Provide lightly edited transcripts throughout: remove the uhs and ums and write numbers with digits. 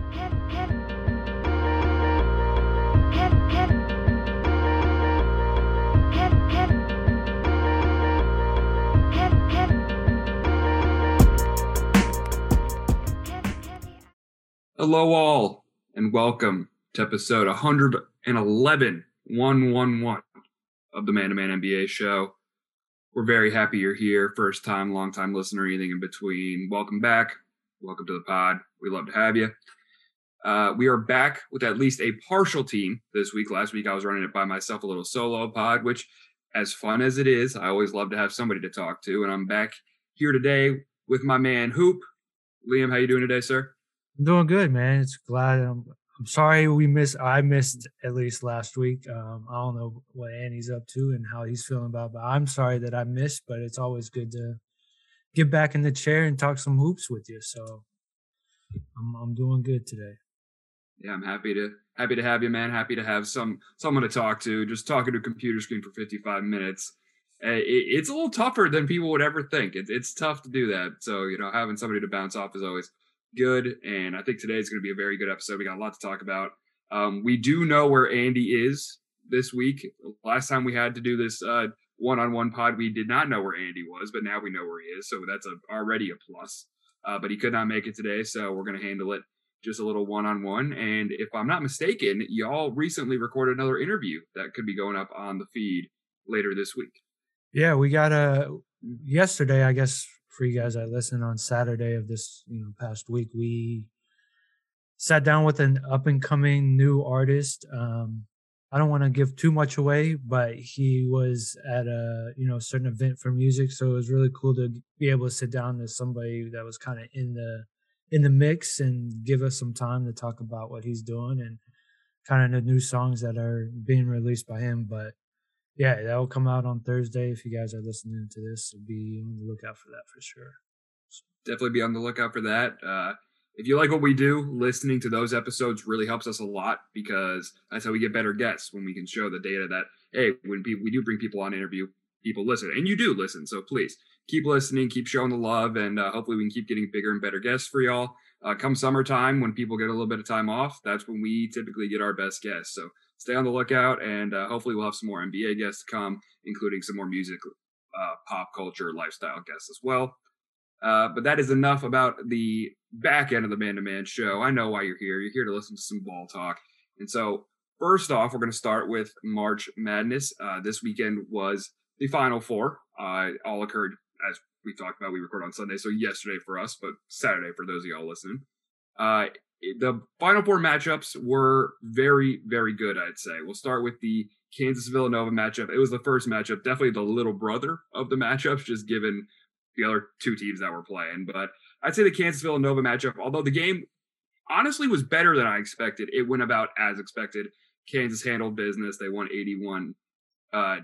Hello all, and welcome to episode 111 of the Man to Man NBA show. We're very happy you're here. First time, long time listener, anything in between. Welcome back. Welcome to the pod. We love to have you. We are back with at least a partial team this week. Last week I was running it by myself, a little solo pod, which, as fun as it is, I always love to have somebody to talk to. And I'm back here today with my man Hoop. Liam, how you doing today, sir? I'm doing good, man. It's glad. I'm sorry I missed at least last week. I don't know what Andy's up to and how he's feeling about it, but I'm sorry that I missed, but it's always good to get back in the chair and talk some hoops with you. So I'm doing good today. Yeah, I'm happy to have you, man. Happy to have someone to talk to. Just talking to a computer screen for 55 minutes. It's a little tougher than people would ever think. It's tough to do that. So, having somebody to bounce off is always good. And I think today is going to be a very good episode. We got a lot to talk about. We do know where Andy is this week. Last time we had to do this one-on-one pod, we did not know where Andy was, but now we know where he is. So that's already a plus. But he could not make it today. So we're going to handle it just a little one-on-one. And if I'm not mistaken, y'all recently recorded another interview that could be going up on the feed later this week. Yeah, we got yesterday, I guess, for you guys that listen on Saturday of this past week, we sat down with an up-and-coming new artist. I don't want to give too much away, but he was at a certain event for music, so it was really cool to be able to sit down with somebody that was kind of in the mix and give us some time to talk about what he's doing and kind of the new songs that are being released by him. But yeah, that will come out on Thursday. If you guys are listening to this, so be on the lookout for that for sure. Definitely be on the lookout for that. If you like what we do, listening to those episodes really helps us a lot because that's how we get better guests, when we can show the data that, hey, when we do bring people on interview, people listen. And you do listen, so please keep listening, keep showing the love, and hopefully we can keep getting bigger and better guests for y'all. Come summertime, when people get a little bit of time off, that's when we typically get our best guests. So stay on the lookout, and hopefully we'll have some more NBA guests to come, including some more music, pop culture, lifestyle guests as well. But that is enough about the back end of the Man-to-Man show. I know why you're here. You're here to listen to some ball talk. And so first off, we're going to start with March Madness. This weekend was the Final Four. All occurred, as we talked about, we record on Sunday, so yesterday for us, but Saturday for those of y'all listening. The Final Four matchups were very, very good, I'd say. We'll start with the Kansas-Villanova matchup. It was the first matchup, definitely the little brother of the matchups, just given the other two teams that were playing. But I'd say the Kansas-Villanova matchup, although the game honestly was better than I expected, it went about as expected. Kansas handled business. They won 81-65,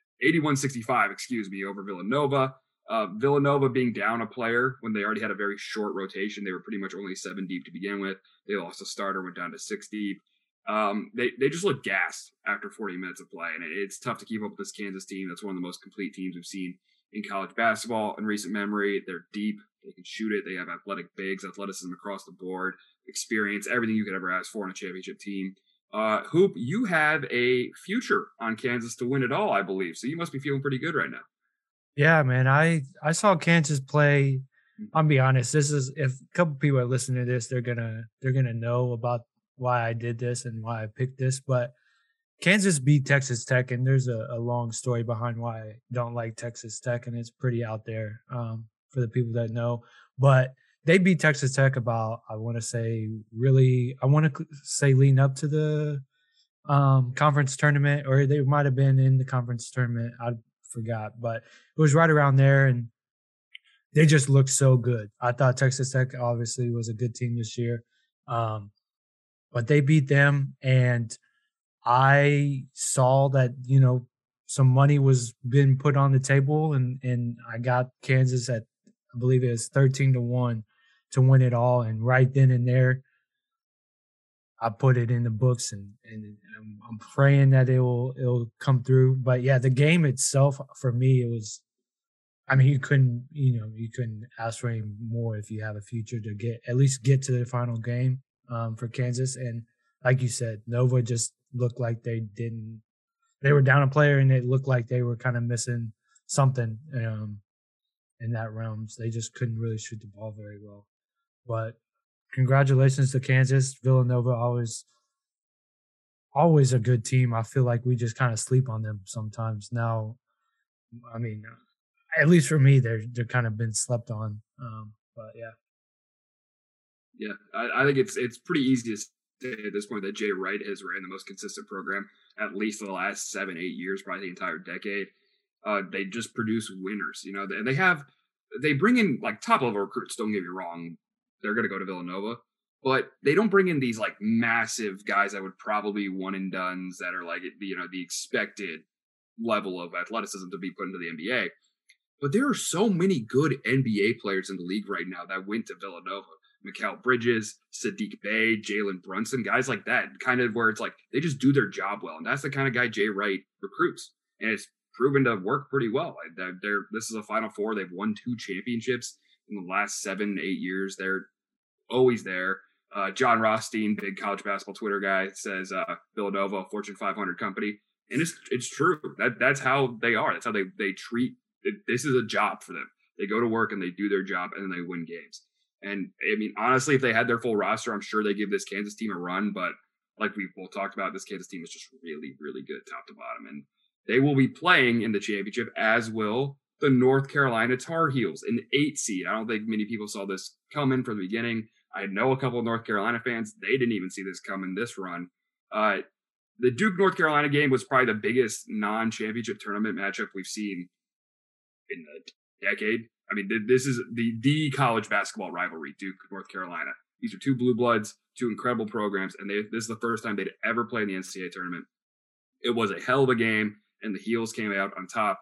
over Villanova. Villanova being down a player when they already had a very short rotation. They were pretty much only 7 deep to begin with. They lost a starter, went down to 6 deep. They just looked gassed after 40 minutes of play, and it's tough to keep up with this Kansas team. That's one of the most complete teams we've seen in college basketball in recent memory. They're deep. They can shoot it. They have athletic bigs, athleticism across the board, experience, everything you could ever ask for in a championship team. Hoop, you have a future on Kansas to win it all, I believe. So you must be feeling pretty good right now. Yeah, man. I saw Kansas play. I'll be honest. This is, if a couple people are listening to this, they're gonna know about why I did this and why I picked this. But Kansas beat Texas Tech, and there's a long story behind why I don't like Texas Tech, and it's pretty out there for the people that know. But they beat Texas Tech about, I want to say leading up to the conference tournament, or they might have been in the conference tournament. I forgot, but it was right around there, and they just looked so good. I thought Texas Tech obviously was a good team this year, but they beat them, and I saw that, some money was being put on the table, and I got Kansas at, I believe it was 13-1 to win it all. And right then and there, I put it in the books, and I'm praying that it'll come through. But yeah, the game itself for me, it was, I mean, you couldn't ask for any more if you have a future to at least get to the final game. for Kansas. And like you said, Nova just looked like they were down a player and it looked like they were kind of missing something in that realm. So they just couldn't really shoot the ball very well. But congratulations to Kansas. Villanova always a good team. I feel like we just kind of sleep on them sometimes. Now, I mean, at least for me, they're kind of been slept on. But yeah. Yeah, I think it's pretty easy to say at this point that Jay Wright has ran the most consistent program at least for the last 7-8 years, probably the entire decade. They just produce winners, you know. They bring in like top level recruits. Don't get me wrong, they're going to go to Villanova, but they don't bring in these like massive guys that would probably be one and dones that are like the expected level of athleticism to be put into the NBA. But there are so many good NBA players in the league right now that went to Villanova. Mikal Bridges, Sadiq Bey, Jalen Brunson, guys like that, kind of where it's like they just do their job well. And that's the kind of guy Jay Wright recruits. And it's proven to work pretty well. This is a Final Four. They've won 2 championships in the last 7-8 years. They're always there. John Rothstein, big college basketball Twitter guy, says Villanova, a Fortune 500 company. And it's true. That's how they are. That's how they treat it. This is a job for them. They go to work and they do their job and then they win games. And I mean, honestly, if they had their full roster, I'm sure they give this Kansas team a run. But like we both talked about, this Kansas team is just really, really good top to bottom. And they will be playing in the championship, as will the North Carolina Tar Heels, an 8 seed. I don't think many people saw this coming from the beginning. I know a couple of North Carolina fans. They didn't even see this coming this run. The Duke-North Carolina game was probably the biggest non-championship tournament matchup we've seen in a decade. I mean, this is the college basketball rivalry, Duke-North Carolina. These are 2 blue bloods, 2 incredible programs, and this is the first time they'd ever played in the NCAA tournament. It was a hell of a game, and the Heels came out on top,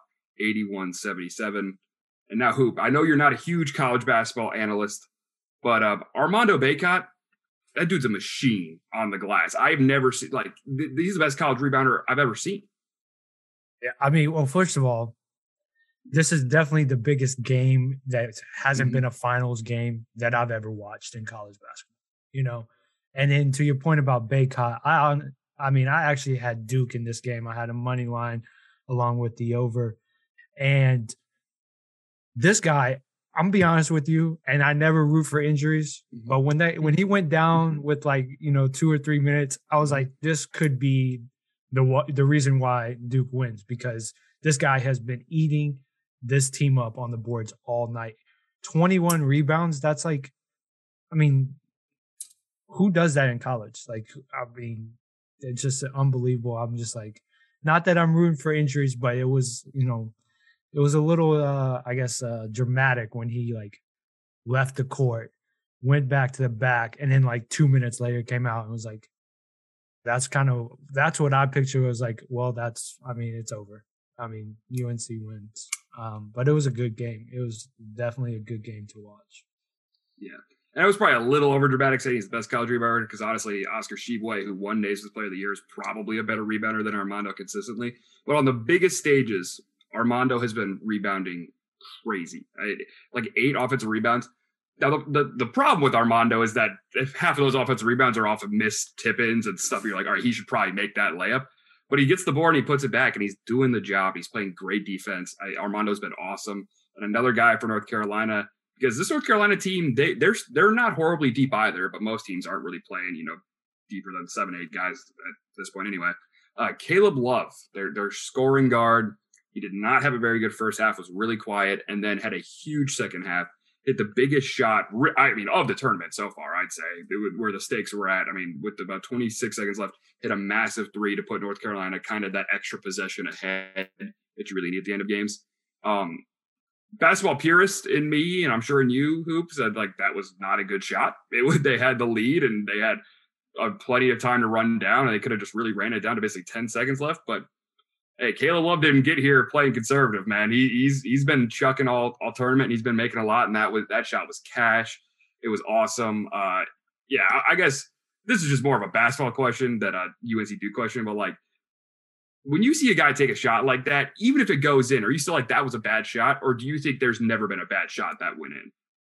81-77. And now, Hoop, I know you're not a huge college basketball analyst, but Armando Bacot, that dude's a machine on the glass. I've never seen, he's the best college rebounder I've ever seen. Yeah, I mean, well, first of all, this is definitely the biggest game that hasn't been a finals game that I've ever watched in college basketball, And then to your point about Bacot, I mean, I actually had Duke in this game. I had a money line along with the over. And this guy, I'm gonna be honest with you, and I never root for injuries, but when he went down with 2 or 3 minutes, I was like, this could be the reason why Duke wins, because this guy has been eating this team up on the boards all night. 21 rebounds. That's who does that in college? It's just unbelievable. I'm just not that I'm rooting for injuries, but it was a little, dramatic when he left the court, went back to the back, and then 2 minutes later came out and was like, that's what I picture. Was it's over. I mean, UNC wins. But it was a good game. It was definitely a good game to watch. Yeah. And it was probably a little over dramatic saying he's the best college rebounder, because honestly, Oscar Tshiebwe, who won Naismith Player of the Year, is probably a better rebounder than Armando consistently. But on the biggest stages, Armando has been rebounding crazy. 8 offensive rebounds. Now, the problem with Armando is that if half of those offensive rebounds are off of missed tip-ins and stuff, you're like, all right, he should probably make that layup. But he gets the board and he puts it back, and he's doing the job. He's playing great defense. Armando's been awesome. And another guy for North Carolina, because this North Carolina team, they're not horribly deep either, but most teams aren't really playing, deeper than 7-8 guys at this point anyway. Caleb Love, their scoring guard. He did not have a very good first half, was really quiet, and then had a huge second half. Hit the biggest shot, of the tournament so far, I'd say, where the stakes were at. I mean, with about 26 seconds left, hit a massive 3 to put North Carolina kind of that extra possession ahead that you really need at the end of games. Basketball purist in me, and I'm sure in you, Hoop, said that was not a good shot. They had the lead, and they had plenty of time to run down, and they could have just really ran it down to basically 10 seconds left. But hey, Caleb Love didn't get here playing conservative, man. He's been chucking all tournament, and he's been making a lot, and that shot was cash. It was awesome. I guess this is just more of a basketball question than a UNC Duke question, but when you see a guy take a shot like that, even if it goes in, are you still that was a bad shot, or do you think there's never been a bad shot that went in?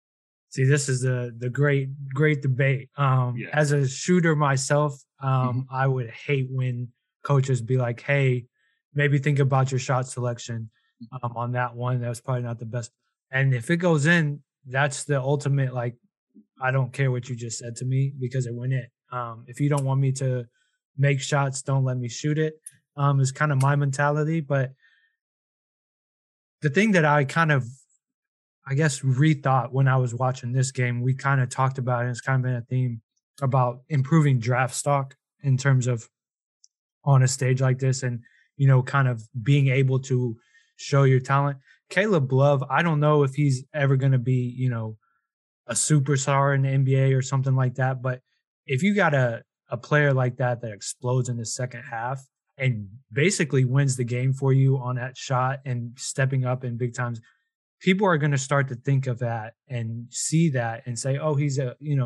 See, this is the great debate. Yeah. As a shooter myself, Mhm. I would hate when coaches be like, "Hey, maybe think about your shot selection on that one. That was probably not the best." And if it goes in, that's the ultimate. Like, I don't care what you just said to me because it went in. If you don't want me to make shots, don't let me shoot it. Is kind of my mentality. But the thing that I kind of I guess rethought when I was watching this game. We kind of talked about it. It's kind of been a theme about improving draft stock in terms of on a stage like this, and kind of being able to show your talent. Caleb Love, I don't know if he's ever going to be a superstar in the NBA or something like that, but if you got a player like that that explodes in the second half and basically wins the game for you on that shot and stepping up in big times, people are going to start to think of that and see that and say, oh, he's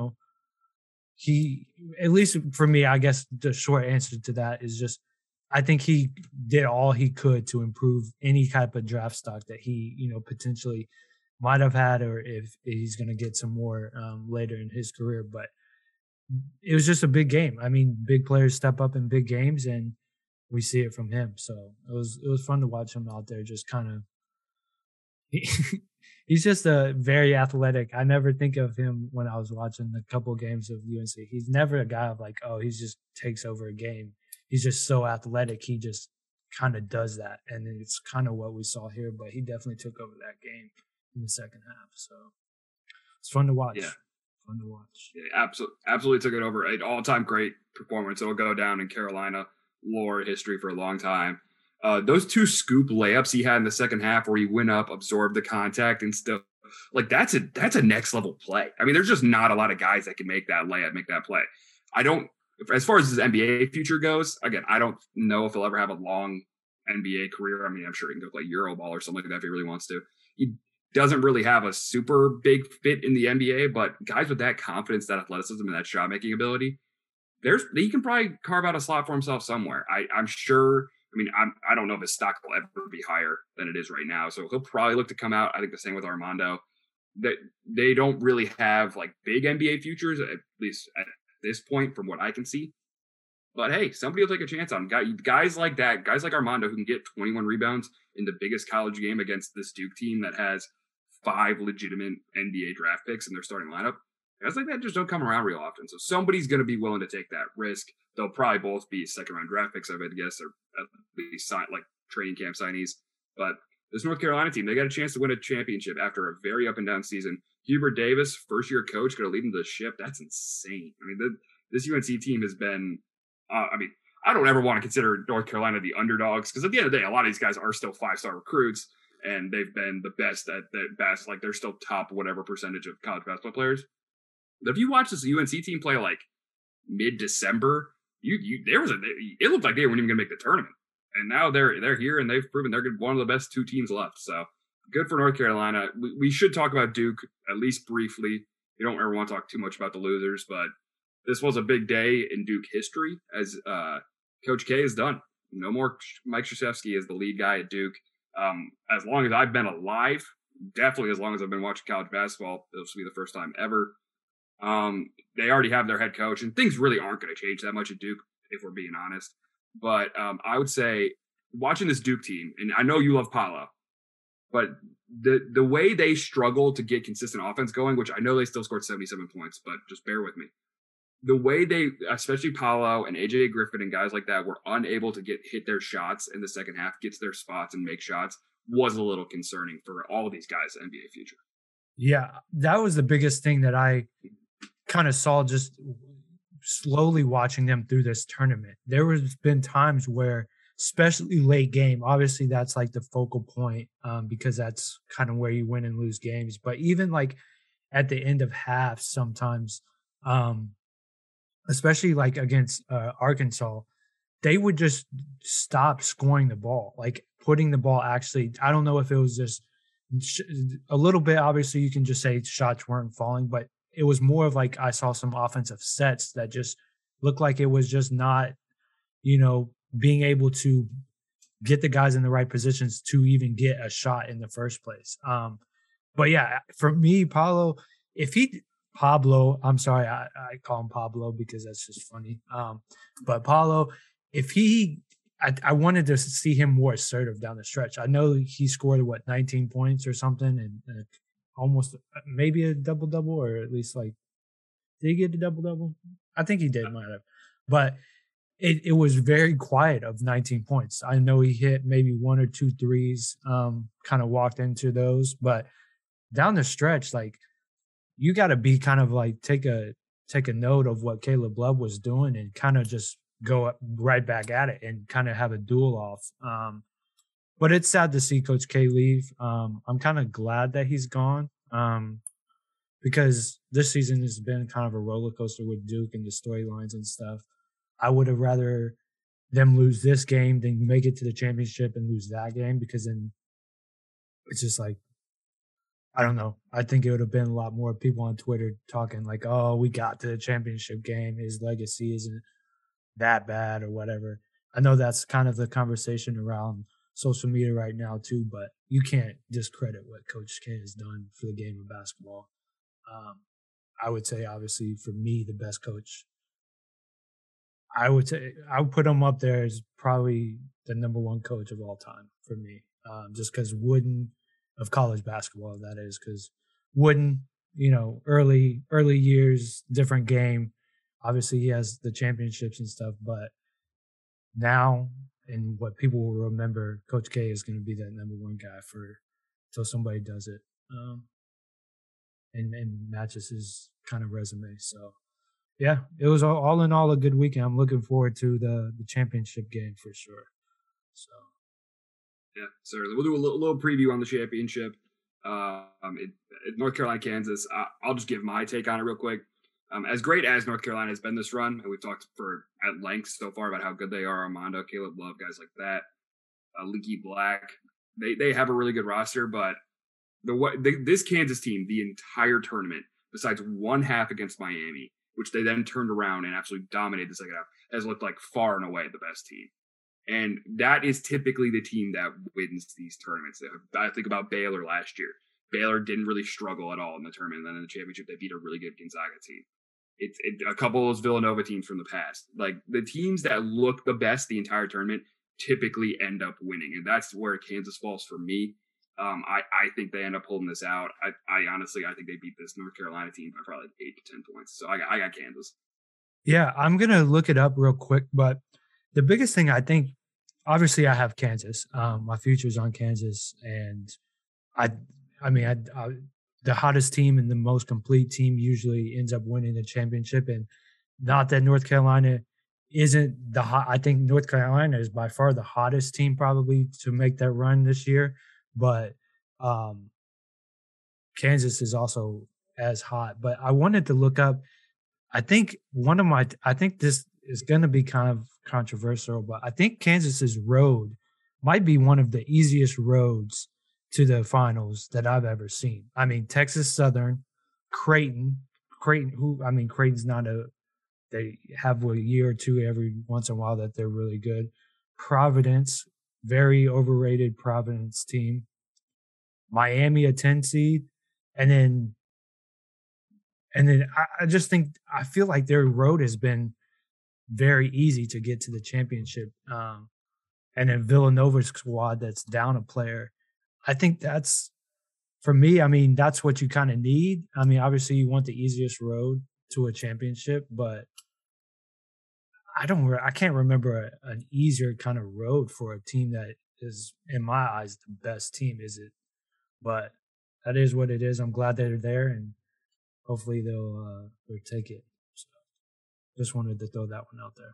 he, at least for me, I guess the short answer to that is just, I think he did all he could to improve any type of draft stock that he, potentially might have had, or if he's going to get some more later in his career. But it was just a big game. I mean, big players step up in big games, and we see it from him. So it was fun to watch him out there, just kind of he's just a very athletic. I never think of him when I was watching a couple games of UNC. He's never a guy of like, oh, he just takes over a game. He's just so athletic. He just kind of does that, and it's kind of what we saw here. But he definitely took over that game in the second half. So it's fun to Yeah. watch. Fun to watch. Yeah, absolutely took it over. An all-time great performance. It'll go down in Carolina lore history for a long time. Those two scoop layups he had in the second half, where he went up, absorbed the contact, and stuff like that's a next level play. I mean, there's just not a lot of guys that can make that layup, make that play. I don't. As far as his NBA future goes, again, I don't know if he'll ever have a long NBA career. I mean, I'm sure he can go play Euroball or something like that if he really wants to. He doesn't really have a super big fit in the NBA, but guys with that confidence, that athleticism, and that shot making ability, he can probably carve out a slot for himself somewhere. I'm sure. I mean, I don't know if his stock will ever be higher than it is right now, so he'll probably look to come out. I think the same with Armando. That they don't really have like big NBA futures, at least at this point, from what I can see. But hey, somebody will take a chance on him. Guys like that, guys like Armando, who can get 21 rebounds in the biggest college game against this Duke team that has 5 legitimate NBA draft picks in their starting lineup. Guys like that just don't come around real often. So somebody's going to be willing to take that risk. They'll probably both be second-round draft picks, I would guess, or at least like training camp signees. But this North Carolina team, they got a chance to win a championship after a very up-and-down season. Hubert Davis, first-year coach, going to lead them to the ship. That's insane. I mean, this UNC team has been I mean, I don't ever want to consider North Carolina the underdogs, because at the end of the day, a lot of these guys are still 5-star recruits, and they've been the best at best. Like, they're still top whatever percentage of college basketball players. But if you watch this UNC team play like mid-December, it looked like they weren't even going to make the tournament, and now they're here, and they've proven they're one of the best 2 teams left. So good for North Carolina. We should talk about Duke at least briefly. We don't ever want to talk too much about the losers, but this was a big day in Duke history, as Coach K is done. No more Mike Krzyzewski as the lead guy at Duke. As long as I've been alive, definitely as long as I've been watching college basketball, this will be the first time ever. They already have their head coach, and things really aren't going to change that much at Duke, if we're being honest. But I would say watching this Duke team, and I know you love Paolo, but the way they struggle to get consistent offense going, which I know they still scored 77 points, but just bear with me. The way they, especially Paolo and AJ Griffin and guys like that, were unable to hit their shots in the second half, get to their spots and make shots, was a little concerning for all of these guys' NBA future. Yeah, that was the biggest thing that I kind of saw just slowly watching them through this tournament. There has been times where, especially late game, obviously that's like the focal point because that's kind of where you win and lose games. But even like at the end of half, sometimes, especially like against Arkansas, they would just stop scoring the ball, like putting the ball actually. I don't know if it was just a little bit. Obviously, you can just say shots weren't falling, but it was more of like I saw some offensive sets that just looked like it was just not, being able to get the guys in the right positions to even get a shot in the first place. But yeah, for me, Paulo, if he Pablo, I'm sorry, I call him Pablo because that's just funny. But Paulo, if he, I wanted to see him more assertive down the stretch. I know he scored 19 points or something, and almost maybe a double double, or at least like, did he get a double double? I think he did, might have, but it was very quiet of 19 points. I know he hit maybe one or two threes, kind of walked into those, but down the stretch, like, you got to be kind of like take a note of what Caleb Love was doing and kind of just go right back at it and kind of have a duel off. But it's sad to see Coach K leave. I'm kind of glad that he's gone, because this season has been kind of a roller coaster with Duke and the storylines and stuff. I would have rather them lose this game than make it to the championship and lose that game, because then it's just like, I don't know. I think it would have been a lot more people on Twitter talking like, oh, we got to the championship game. His legacy isn't that bad or whatever. I know that's kind of the conversation around social media right now too, but you can't discredit what Coach K has done for the game of basketball. I would say, obviously, for me, the best coach. I would put him up there as probably the number one coach of all time for me, just because Wooden, of college basketball, that is, because Wooden, early years, different game. Obviously, he has the championships and stuff, but now, and what people will remember, Coach K is going to be that number one guy until somebody does it, and matches his kind of resume. So, yeah, it was all in all a good weekend. I'm looking forward to the championship game for sure. So. Yeah, certainly. We'll do a little preview on the championship. North Carolina, Kansas. I'll just give my take on it real quick. As great as North Carolina has been this run, and we've talked at length so far about how good they are, Armando, Caleb Love, guys like that, Leaky Black. They have a really good roster, but this Kansas team, the entire tournament, besides one half against Miami, which they then turned around and absolutely dominated the second half, has looked like far and away the best team. And that is typically the team that wins these tournaments. I think about Baylor last year. Baylor didn't really struggle at all in the tournament. And then in the championship, they beat a really good Gonzaga team. A couple of those Villanova teams from the past. Like, the teams that look the best the entire tournament typically end up winning. And that's where Kansas falls for me. I think they end up holding this out. I honestly think they beat this North Carolina team by probably 8 to 10 points. So I got Kansas. Yeah, I'm going to look it up real quick. But the biggest thing, I think, obviously, I have Kansas. My future's on Kansas, and the hottest team and the most complete team usually ends up winning the championship. And not that North Carolina isn't the hot. I think North Carolina is by far the hottest team probably to make that run this year. But Kansas is also as hot. But I wanted to look up. I think this is going to be kind of controversial, but I think Kansas's road might be one of the easiest roads to the finals that I've ever seen. I mean, Texas Southern, Creighton's they have a year or two every once in a while that they're really good. Providence, very overrated Providence team. Miami, a 10 seed. And then I just think, I feel like their road has been very easy to get to the championship. And then Villanova's squad that's down a player. I think that's, for me, I mean, that's what you kind of need. I mean, obviously you want the easiest road to a championship, but I can't remember an easier kind of road for a team that is, in my eyes, the best team, is it? But that is what it is. I'm glad they're there, and hopefully they'll take it. So just wanted to throw that one out there.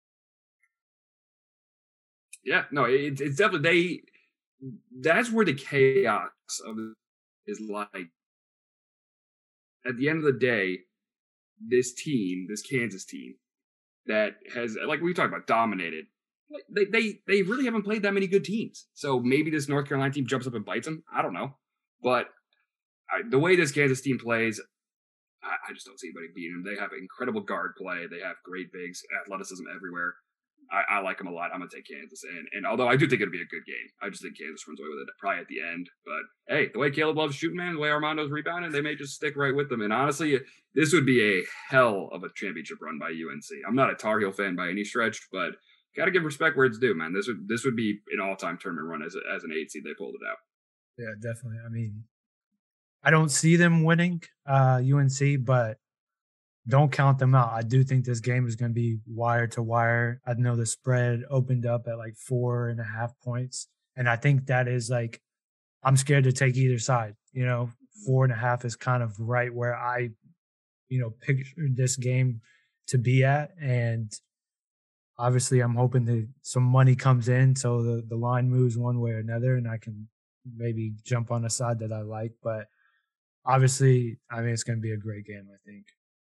Yeah, no, it's definitely that's where the chaos of it is like. At the end of the day, this Kansas team that has, like we talked about, dominated. They really haven't played that many good teams. So maybe this North Carolina team jumps up and bites them. I don't know. But the way this Kansas team plays, I just don't see anybody beating them. They have incredible guard play. They have great bigs, athleticism everywhere. I like them a lot. I'm going to take Kansas. And although I do think it'll be a good game, I just think Kansas runs away with it probably at the end. But hey, the way Caleb loves shooting, man, the way Armando's rebounding, they may just stick right with them. And honestly, this would be a hell of a championship run by UNC. I'm not a Tar Heel fan by any stretch, but got to give respect where it's due, man. This would be an all-time tournament run as an 8 seed. They pulled it out. Yeah, definitely. I mean, I don't see them winning UNC, but don't count them out. I do think this game is going to be wire to wire. I know the spread opened up at like 4.5 points. And I think that is like, I'm scared to take either side. 4.5 is kind of right where I, pictured this game to be at. And obviously I'm hoping that some money comes in so the line moves one way or another and I can maybe jump on a side that I like. But obviously, I mean, it's going to be a great game, I think.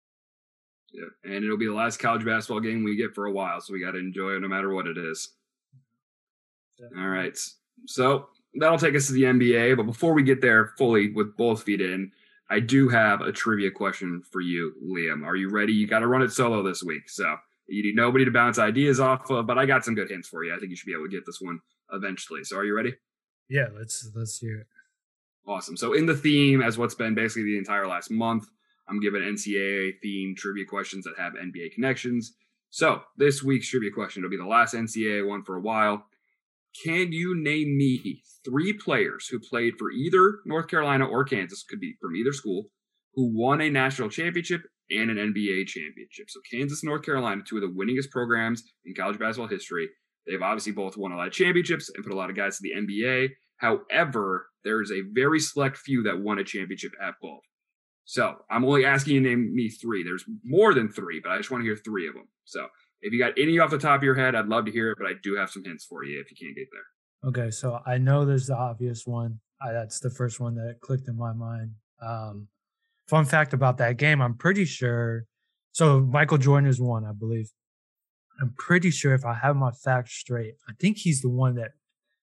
Yeah, and it'll be the last college basketball game we get for a while, so we got to enjoy it no matter what it is. Yeah. All right, so that'll take us to the NBA, but before we get there fully with both feet in, I do have a trivia question for you, Liam. Are you ready? You got to run it solo this week, so you need nobody to bounce ideas off of, but I got some good hints for you. I think you should be able to get this one eventually. So are you ready? Yeah, let's hear it. Awesome. So in the theme, as what's been basically the entire last month, I'm giving NCAA themed trivia questions that have NBA connections. So this week's trivia question will be the last NCAA one for a while. Can you name me 3 players who played for either North Carolina or Kansas, could be from either school, who won a national championship and an NBA championship? So Kansas and North Carolina, 2 of the winningest programs in college basketball history. They've obviously both won a lot of championships and put a lot of guys to the NBA. However, there's a very select few that won a championship at both. So I'm only asking you to name me 3. There's more than 3, but I just want to hear 3 of them. So if you got any off the top of your head, I'd love to hear it, but I do have some hints for you if you can't get there. Okay, so I know there's the obvious one. That's the first one that clicked in my mind. Fun fact about that game, I'm pretty sure. So Michael Jordan is one, I believe. I'm pretty sure if I have my facts straight, I think he's the one that.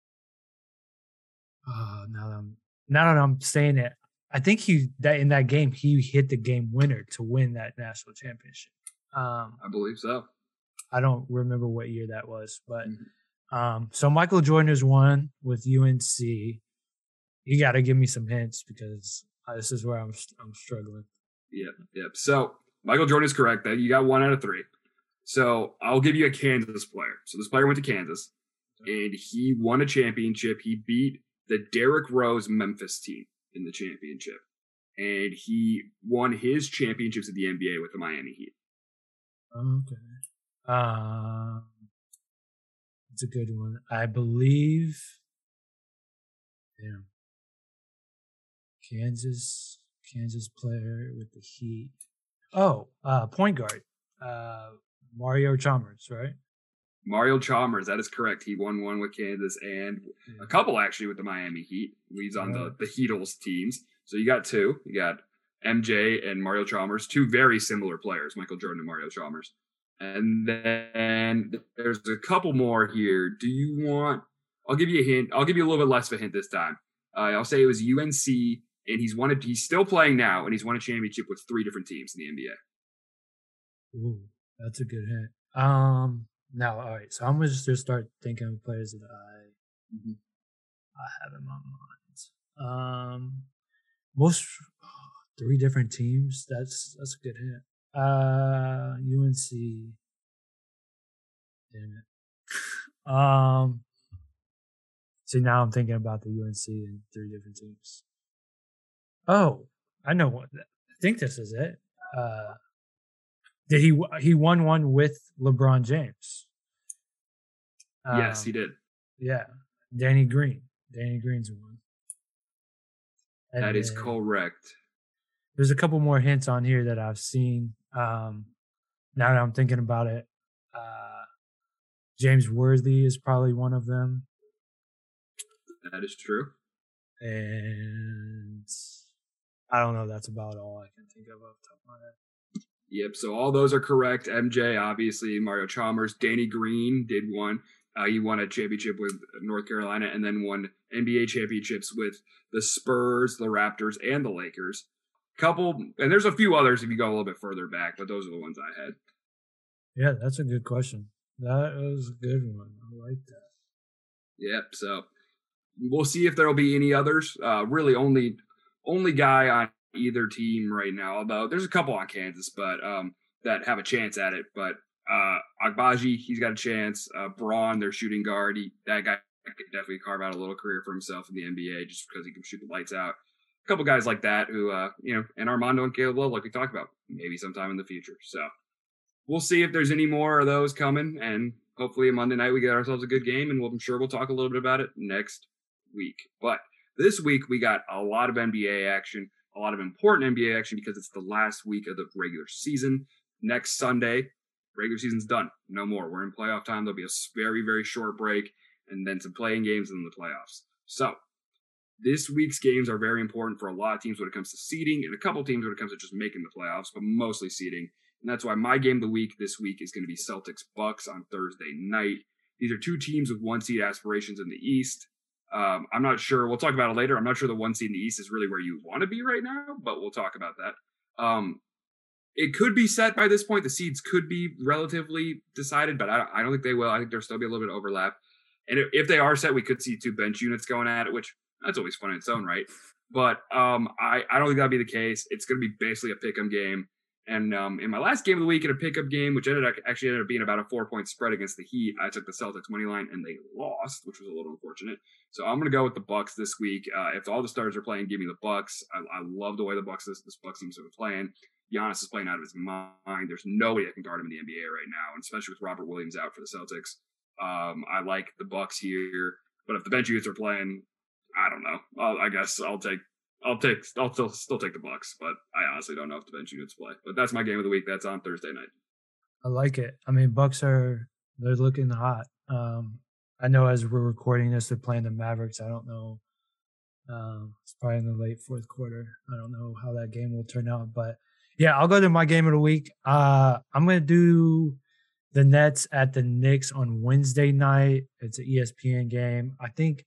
Now that I'm saying it, I think that in that game he hit the game winner to win that national championship. I believe so. I don't remember what year that was, but so Michael Jordan is one with UNC. You got to give me some hints because this is where I'm struggling. Yep. So Michael Jordan is correct. That you got 1 out of 3. So I'll give you a Kansas player. So this player went to Kansas, and he won a championship. He beat the Derrick Rose Memphis team in the championship, and he won his championships at the NBA with the Miami Heat. Okay. It's a good one. I believe. Damn. Kansas player with the Heat. Oh, point guard. Mario Chalmers, right? Mario Chalmers, that is correct. He won one with Kansas and a couple actually with the Miami Heat. He's on the Heatles teams. So you got 2. You got MJ and Mario Chalmers, 2 very similar players, Michael Jordan and Mario Chalmers. And then there's a couple more here. Do you want – I'll give you a hint. I'll give you a little bit less of a hint this time. I'll say it was UNC, and he's still playing now, and he's won a championship with 3 different teams in the NBA. Ooh, that's a good hint. Now, all right, so I'm going to just start thinking of players that I have in my mind. Most 3 different teams. That's a good hint. UNC. Damn it. See, now I'm thinking about the UNC and 3 different teams. Oh, I know what. I think this is it. Did he won one with LeBron James? Yes, he did. Yeah, Danny Green. Danny Green's one. And that is correct. There's a couple more hints on here that I've seen. Now that I'm thinking about it, James Worthy is probably one of them. That is true. And I don't know. That's about all I can think of off the top of my head. Yep, so all those are correct. MJ, obviously, Mario Chalmers. Danny Green did one. He won a championship with North Carolina and then won NBA championships with the Spurs, the Raptors, and the Lakers. And there's a few others if you go a little bit further back, but those are the ones I had. Yeah, that's a good question. That was a good one. I like that. Yep. So we'll see if there'll be any others. Really, only guy on either team right now. Although there's a couple on Kansas, but that have a chance at it. But Agbaji, he's got a chance. Braun, their shooting guard, that guy could definitely carve out a little career for himself in the NBA just because he can shoot the lights out. A couple guys like that who, and Armando and Caleb Love, like we talked about, maybe sometime in the future. So we'll see if there's any more of those coming, and hopefully Monday night we get ourselves a good game, and I'm sure we'll talk a little bit about it next week. But this week we got a lot of NBA action, a lot of important NBA action because it's the last week of the regular season. Next Sunday, regular season's done. No more. We're in playoff time. There'll be a very, very short break and then some playing games and then the playoffs. So this week's games are very important for a lot of teams when it comes to seeding and a couple teams when it comes to just making the playoffs, but mostly seeding. And that's why my game of the week this week is going to be Celtics Bucks on Thursday night. These are two teams with one seed aspirations in the East. I'm not sure. We'll talk about it later. I'm not sure the one seed in the East is really where you want to be right now, but we'll talk about that. It could be set by this point. The seeds could be relatively decided, but I don't think they will. I think there'll still be a little bit of overlap. And if they are set, we could see two bench units going at it, which that's always fun in its own right. But I don't think that'll be the case. It's going to be basically a pick-em game. And in my last game of the week in a pickup game, which ended up being about a 4-point spread against the Heat, I took the Celtics money line and they lost, which was a little unfortunate. So I'm going to go with the Bucks this week. If all the stars are playing, give me the Bucks. I love the way the Bucks this Bucks team are playing. Giannis is playing out of his mind. There's nobody that can guard him in the NBA right now, and especially with Robert Williams out for the Celtics. I like the Bucks here, but if the bench units are playing, I don't know. I guess I'll still take the Bucks, but I honestly don't know if the bench units play. But that's my game of the week. That's on Thursday night. I like it. I mean, they're looking hot. I know as we're recording this, they're playing the Mavericks. I don't know. It's probably in the late fourth quarter. I don't know how that game will turn out, but yeah, I'll go to my game of the week. I'm going to do the Nets at the Knicks on Wednesday night. It's an ESPN game. I think,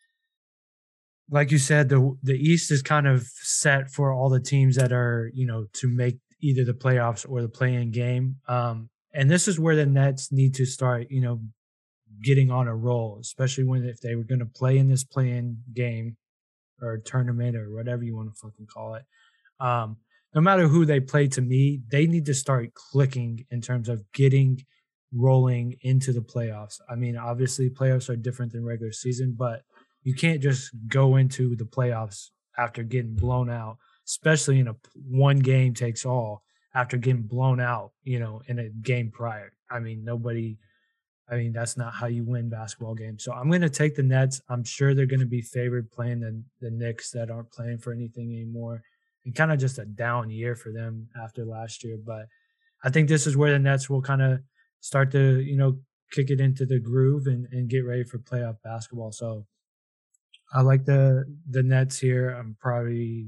like you said, the East is kind of set for all the teams that are, to make either the playoffs or the play-in game. And this is where the Nets need to start, getting on a roll, especially if they were going to play in this play-in game or tournament or whatever you want to fucking call it. No matter who they play, to me, they need to start clicking in terms of getting rolling into the playoffs. I mean, obviously playoffs are different than regular season, but you can't just go into the playoffs after getting blown out, especially in a one game takes all after getting blown out, in a game prior. I mean, that's not how you win basketball games. So I'm going to take the Nets. I'm sure they're going to be favored playing the Knicks that aren't playing for anything anymore. And kind of just a down year for them after last year. But I think this is where the Nets will kind of start to, kick it into the groove and get ready for playoff basketball. So I like the Nets here. I'm probably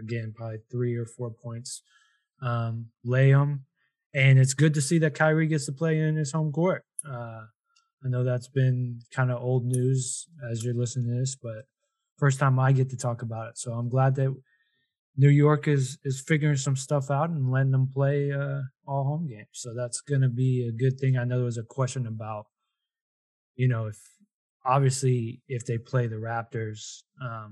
3 or 4 points. Lay them. And it's good to see that Kyrie gets to play in his home court. I know that's been kind of old news as you're listening to this, but first time I get to talk about it. So I'm glad that New York is figuring some stuff out and letting them play all home games. So that's going to be a good thing. I know there was a question about, if they play the Raptors,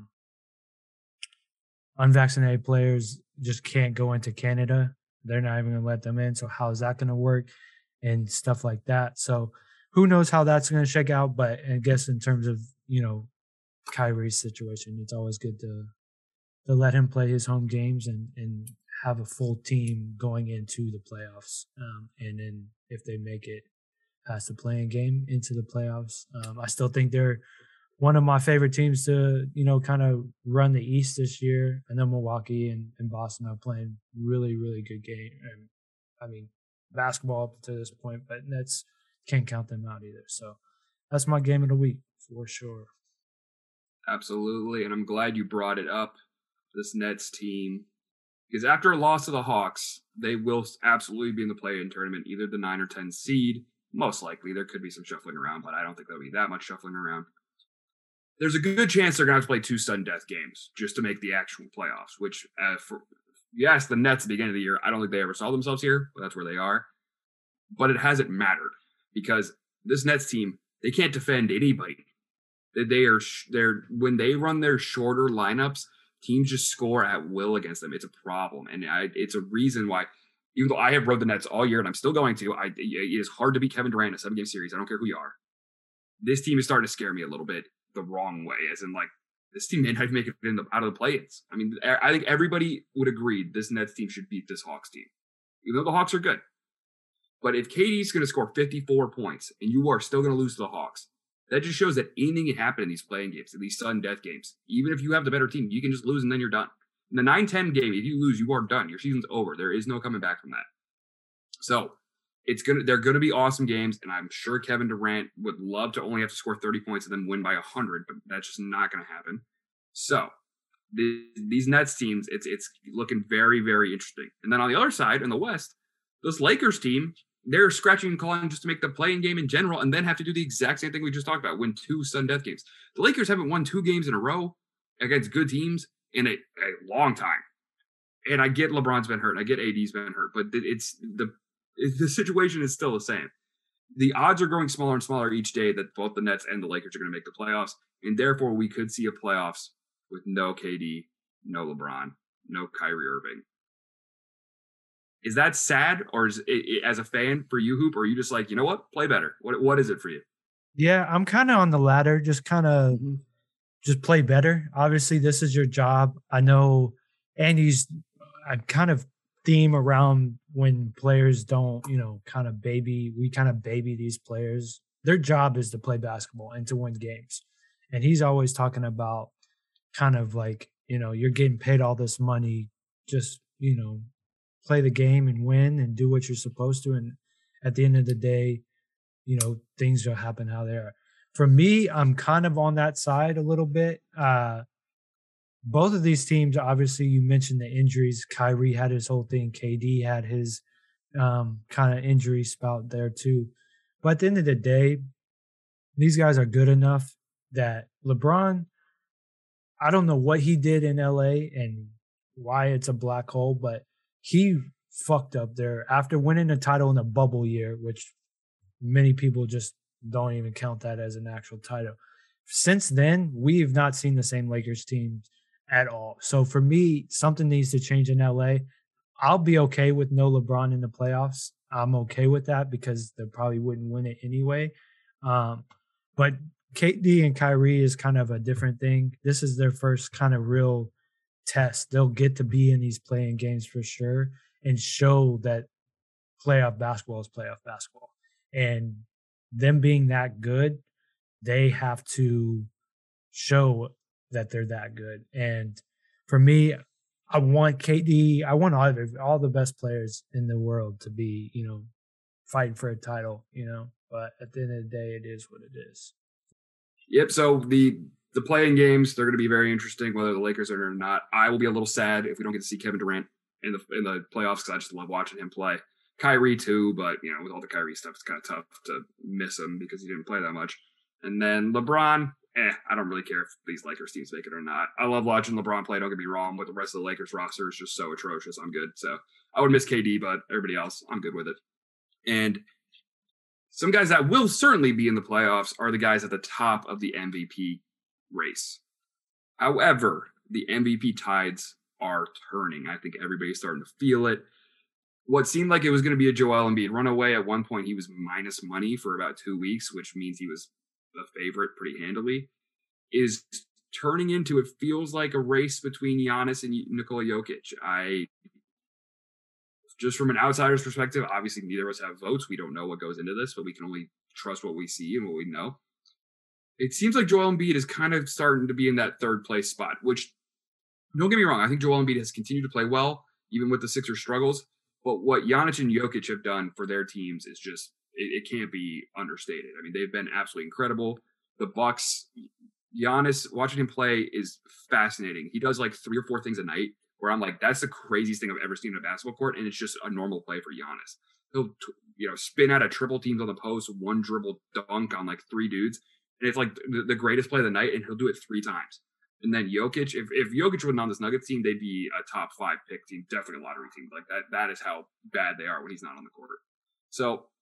unvaccinated players just can't go into Canada. They're not even going to let them in. So how is that going to work and stuff like that? So who knows how that's going to shake out. But I guess in terms of, Kyrie's situation, it's always good to let him play his home games and have a full team going into the playoffs. And then if they make it past the play-in game into the playoffs, I still think they're one of my favorite teams to, kind of run the East this year. And then Milwaukee and Boston are playing really, really good game. And I mean, basketball up to this point, but Nets can't count them out either. So that's my game of the week for sure. Absolutely. And I'm glad you brought it up. This Nets team, because after a loss to the Hawks, they will absolutely be in the play-in tournament, either the 9 or 10 seed. Most likely, there could be some shuffling around, but I don't think there'll be that much shuffling around. There's a good chance they're going to have to play 2 sudden death games just to make the actual playoffs, which, the Nets at the beginning of the year, I don't think they ever saw themselves here, but that's where they are. But it hasn't mattered because this Nets team, they can't defend anybody. They're when they run their shorter lineups, teams just score at will against them. It's a problem, and it's a reason why. Even though I have rode the Nets all year, and I'm still going to, it is hard to beat Kevin Durant in a 7-game series. I don't care who you are. This team is starting to scare me a little bit the wrong way, as in like this team may not make it out of the play-ins. I mean, I think everybody would agree this Nets team should beat this Hawks team, even though the Hawks are good. But if KD is going to score 54 points and you are still going to lose to the Hawks, that just shows that anything can happen in these playing games, in these sudden death games. Even if you have the better team, you can just lose and then you're done. In the 9-10 game, if you lose, you are done. Your season's over. There is no coming back from that. So they're gonna be awesome games, and I'm sure Kevin Durant would love to only have to score 30 points and then win by 100, but that's just not gonna happen. So these Nets teams, it's looking very, very interesting. And then on the other side, in the West, this Lakers team, they're scratching and clawing just to make the play-in game in general, and then have to do the exact same thing we just talked about: win 2 sudden death games. The Lakers haven't won 2 games in a row against good teams in a long time. And I get LeBron's been hurt. I get AD's been hurt. But the situation is still the same. The odds are growing smaller and smaller each day that both the Nets and the Lakers are going to make the playoffs. And therefore, we could see a playoffs with no KD, no LeBron, no Kyrie Irving. Is that sad? Or is it, as a fan for you, Hoop, or are you just like, you know what? Play better. What is it for you? Yeah, I'm kind of on the latter, just kind of just play better. Obviously, this is your job. I know Andy's kind of theme around when players don't, we kind of baby these players. Their job is to play basketball and to win games. And he's always talking about kind of like, you're getting paid all this money, just, play the game and win and do what you're supposed to. And at the end of the day, things will happen how they are. For me, I'm kind of on that side a little bit. Both of these teams, obviously, you mentioned the injuries. Kyrie had his whole thing. KD had his kind of injury spout there too. But at the end of the day, these guys are good enough that LeBron, I don't know what he did in LA and why it's a black hole, but he fucked up there after winning a title in a bubble year, which many people just don't even count that as an actual title. Since then, we've not seen the same Lakers team at all. So for me, something needs to change in LA. I'll be okay with no LeBron in the playoffs. I'm okay with that because they probably wouldn't win it anyway. But KD and Kyrie is kind of a different thing. This is their first kind of real test. They'll get to be in these playing games for sure and show that playoff basketball is playoff basketball. And them being that good, they have to show that they're that good. And for me, I want KD, I want all the best players in the world to be, fighting for a title, but at the end of the day, it is what it is. Yep. So the playing games, they're going to be very interesting, whether the Lakers are or not. I will be a little sad if we don't get to see Kevin Durant in the playoffs because I just love watching him play. Kyrie too, but with all the Kyrie stuff, it's kind of tough to miss him because he didn't play that much. And then LeBron, I don't really care if these Lakers teams make it or not. I love watching LeBron play, don't get me wrong, but the rest of the Lakers roster is just so atrocious. I'm good. So I would miss KD, but everybody else, I'm good with it. And some guys that will certainly be in the playoffs are the guys at the top of the MVP race. However, the MVP tides are turning. I think everybody's starting to feel it. What seemed like it was going to be a Joel Embiid runaway, at one point he was minus money for about 2 weeks, which means he was the favorite pretty handily, is turning into, it feels like a race between Giannis and Nikola Jokic. Just from an outsider's perspective, obviously neither of us have votes. We don't know what goes into this, but we can only trust what we see and what we know. It seems like Joel Embiid is kind of starting to be in that third place spot, which, don't get me wrong, I think Joel Embiid has continued to play well, even with the Sixers' struggles. But what Giannis and Jokic have done for their teams is just, it can't be understated. I mean, they've been absolutely incredible. The Bucks, Giannis, watching him play is fascinating. He does like 3 or 4 things a night where I'm like, that's the craziest thing I've ever seen in a basketball court, and it's just a normal play for Giannis. He'll spin out of triple teams on the post, 1 dribble dunk on like 3 dudes, and it's like the greatest play of the night, and he'll do it 3 times. And then Jokic, if Jokic wasn't on this Nuggets team, they'd be a top 5 pick team, definitely a lottery team. Like that is how bad they are when he's not on the court. So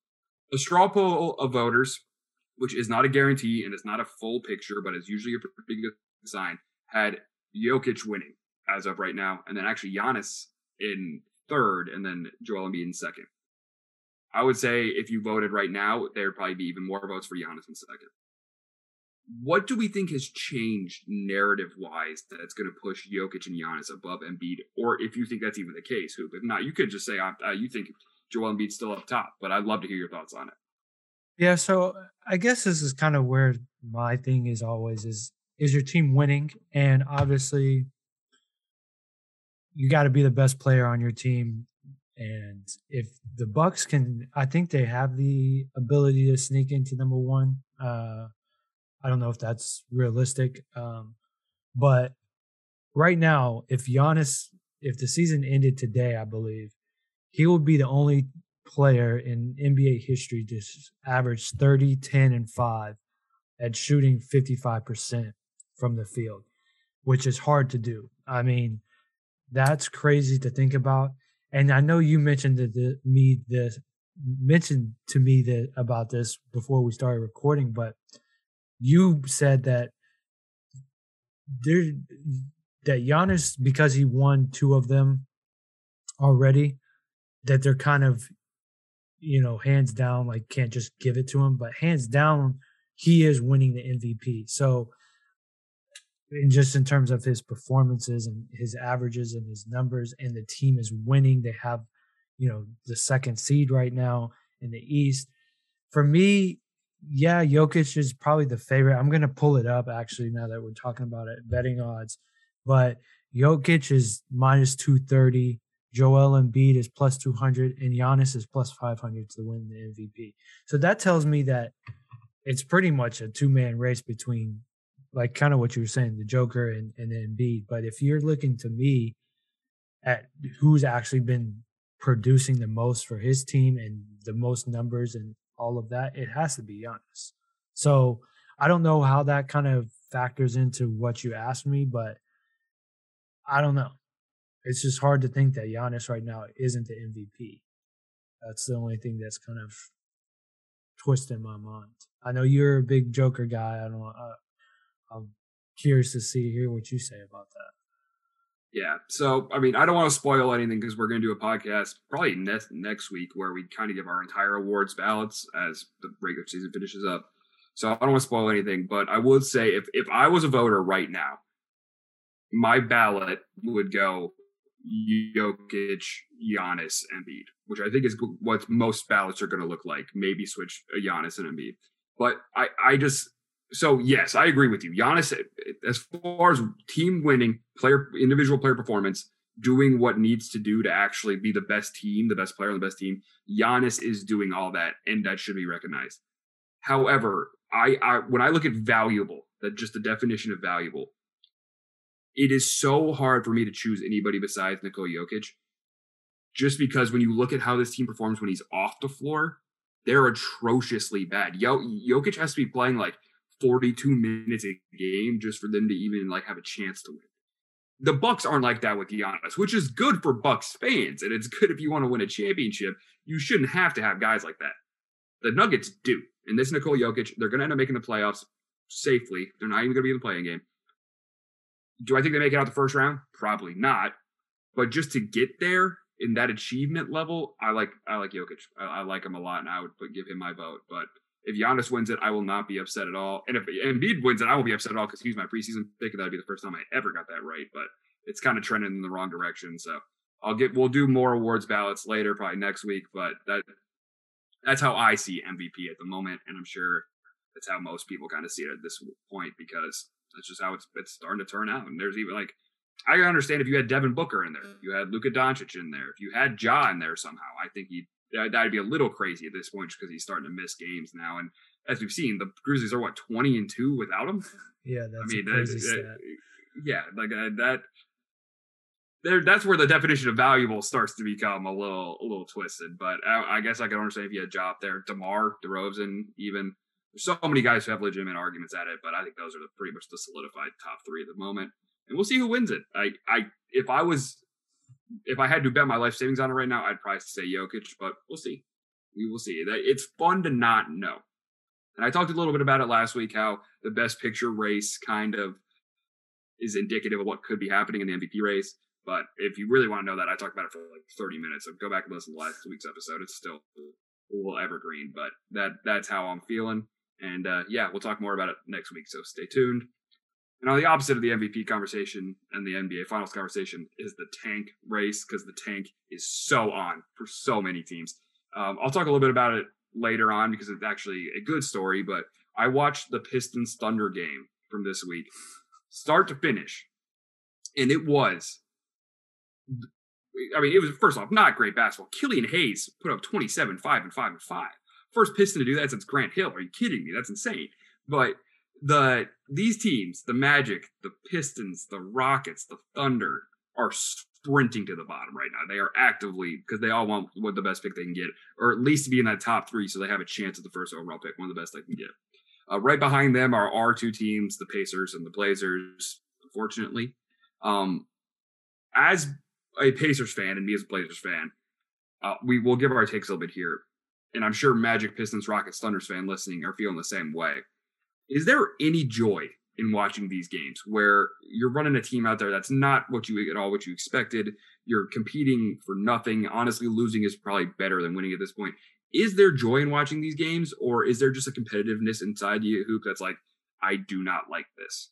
A straw poll of voters, which is not a guarantee and it's not a full picture, but it's usually a pretty good sign, had Jokic winning as of right now, and then actually Giannis in third, and then Joel Embiid in second. I would say if you voted right now, there would probably be even more votes for Giannis in second. What do we think has changed narrative-wise that's going to push Jokic and Giannis above Embiid? Or if you think that's even the case, Hoop. If not, you could just say you think Joel Embiid's still up top, but I'd love to hear your thoughts on it. Yeah, so I guess this is kind of where my thing is always is your team winning? And obviously you got to be the best player on your team. And if the Bucks can, I think they have the ability to sneak into number one. I don't know if that's realistic, but right now, if the season ended today, I believe he would be the only player in NBA history to average 30, 10, and 5 at shooting 55% from the field, which is hard to do. I mean, that's crazy to think about. And I know you mentioned to me about this before we started recording, but you said that Giannis, because he won 2 of them already, that they're kind of, hands down, like can't just give it to him, but hands down, he is winning the MVP. So, just in terms of his performances and his averages and his numbers, and the team is winning, they have, the second seed right now in the East. For me, yeah, Jokic is probably the favorite. I'm going to pull it up actually now that we're talking about it, betting odds. But Jokic is minus 230. Joel Embiid is plus 200. And Giannis is plus 500 to win the MVP. So that tells me that it's pretty much a two-man race between, like kind of what you were saying, the Joker and Embiid. But if you're looking to me at who's actually been producing the most for his team and the most numbers and all of that, it has to be Giannis. So I don't know how that kind of factors into what you asked me, but I don't know. It's just hard to think that Giannis right now isn't the MVP. That's the only thing that's kind of twisting my mind. I know you're a big Joker guy. I'm curious to hear what you say about that. Yeah. So, I mean, I don't want to spoil anything because we're going to do a podcast probably next week where we kind of give our entire awards ballots as the regular season finishes up. So I don't want to spoil anything, but I would say if I was a voter right now, my ballot would go Jokic, Giannis, Embiid, which I think is what most ballots are going to look like. Maybe switch Giannis and Embiid. But so yes, I agree with you. Giannis, as far as team winning, individual player performance, doing what needs to do to actually be the best team, the best player on the best team, Giannis is doing all that, and that should be recognized. However, when I look at valuable, that just the definition of valuable, it is so hard for me to choose anybody besides Nikola Jokic, just because when you look at how this team performs when he's off the floor, they're atrociously bad. Jokic has to be playing like 42 minutes a game just for them to even like have a chance to win. The Bucks aren't like that with Giannis, which is good for Bucks fans, and it's good if you want to win a championship. You shouldn't have to have guys like that. The Nuggets do, and this Nikola Jokic, they're going to end up making the playoffs safely. They're not even going to be in the play-in game. Do I think they make it out the first round? Probably not. But just to get there in that achievement level, I like Jokic. I like him a lot, and I would give him my vote. But if Giannis wins it, I will not be upset at all. And if Embiid wins it, I won't be upset at all because he's my preseason pick, and that'd be the first time I ever got that right. But it's kind of trending in the wrong direction. So we'll do more awards ballots later, probably next week. But that's how I see MVP at the moment, and I'm sure that's how most people kind of see it at this point because that's just how it's starting to turn out. And there's even like, I understand if you had Devin Booker in there, if you had Luka Doncic in there, if you had Ja in there somehow, I think that'd be a little crazy at this point just because he's starting to miss games now. And as we've seen, the Grizzlies are 20-2 without him. Yeah, that's a crazy stat. Yeah, like that. That's where the definition of valuable starts to become a little twisted. But I guess I can understand if you had Ja up there, DeMar DeRozan, even. There's so many guys who have legitimate arguments at it, but I think those are pretty much the solidified top three at the moment. And we'll see who wins it. If I had to bet my life savings on it right now, I'd probably say Jokic, but we'll see. We will see. It's fun to not know. And I talked a little bit about it last week, how the best picture race kind of is indicative of what could be happening in the MVP race. But if you really want to know that, I talked about it for like 30 minutes. So go back and listen to last week's episode. It's still a little evergreen, but that's how I'm feeling. And yeah, we'll talk more about it next week. So stay tuned. And on the opposite of the MVP conversation and the NBA Finals conversation is the tank race, because the tank is so on for so many teams. I'll talk a little bit about it later on because it's actually a good story, but I watched the Pistons Thunder game from this week, start to finish. And it was, first off, not great basketball. Killian Hayes put up 27, 5, and 5, and 5. First Piston to do that since Grant Hill. Are you kidding me? That's insane. But these teams, the Magic, the Pistons, the Rockets, the Thunder, are sprinting to the bottom right now. They are actively, because they all want what the best pick they can get, or at least to be in that top 3 so they have a chance at the first overall pick, one of the best they can get. Right behind them are our 2 teams, the Pacers and the Blazers, unfortunately. As a Pacers fan and me as a Blazers fan, we will give our takes a little bit here. And I'm sure Magic, Pistons, Rockets, Thunders fan listening are feeling the same way. Is there any joy in watching these games where you're running a team out there that's not what you expected? You're competing for nothing. Honestly, losing is probably better than winning at this point. Is there joy in watching these games, or is there just a competitiveness inside you, Hoop, that's like, I do not like this?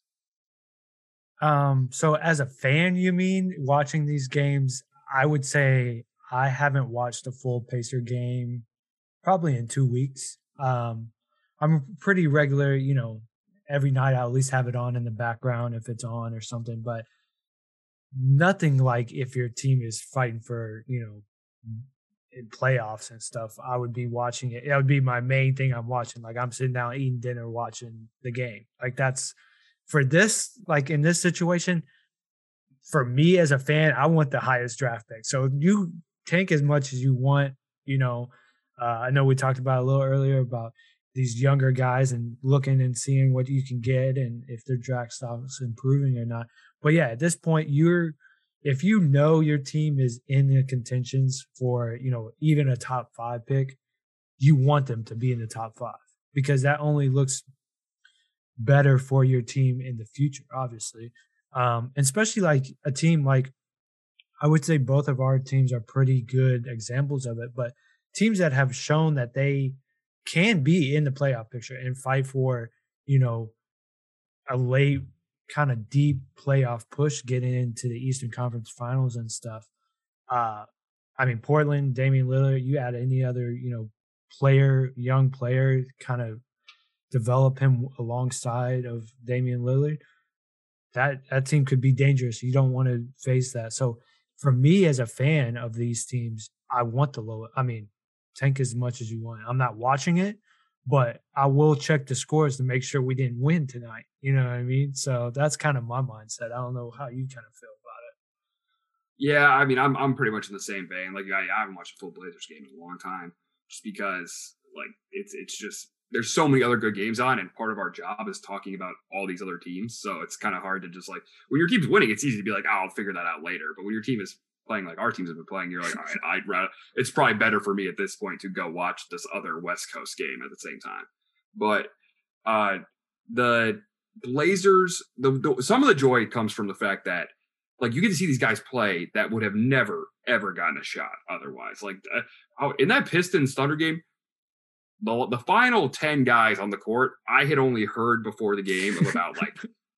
So as a fan, you mean watching these games? I would say I haven't watched a full Pacer game probably in 2 weeks. I'm pretty regular, every night I'll at least have it on in the background if it's on or something, but nothing like if your team is fighting for, in playoffs and stuff, I would be watching it. That would be my main thing I'm watching. Like I'm sitting down eating dinner, watching the game. Like that's for this, like in this situation, for me as a fan, I want the highest draft pick. So you tank as much as you want, I know we talked about a little earlier about these younger guys and looking and seeing what you can get and if their draft stock's improving or not. But yeah, at this point, if you know your team is in the contentions for, even a top 5 pick, you want them to be in the top 5 because that only looks better for your team in the future, obviously. Especially like a team like, I would say both of our teams are pretty good examples of it, but teams that have shown that they can be in the playoff picture and fight for, a late kind of deep playoff push getting into the Eastern Conference Finals and stuff. Portland, Damian Lillard, you add any other, young player, kind of develop him alongside of Damian Lillard, that team could be dangerous. You don't want to face that. So for me as a fan of these teams, I want the low. Tank as much as you want. I'm not watching it, but I will check the scores to make sure we didn't win tonight. You know what I mean? So that's kind of my mindset. I don't know how you kind of feel about it. Yeah, I'm pretty much in the same vein. Like I haven't watched a full Blazers game in a long time, just because like it's just there's so many other good games on, and part of our job is talking about all these other teams. So it's kind of hard to just like when your team's winning, it's easy to be like, I'll figure that out later. But when your team is playing like our teams have been playing, you're like, all right, I'd rather, it's probably better for me at this point to go watch this other West Coast game at the same time. But the Blazers, some of the joy comes from the fact that like you get to see these guys play that would have never ever gotten a shot otherwise. Like in that Pistons Thunder game, the final 10 guys on the court, I had only heard before the game of about like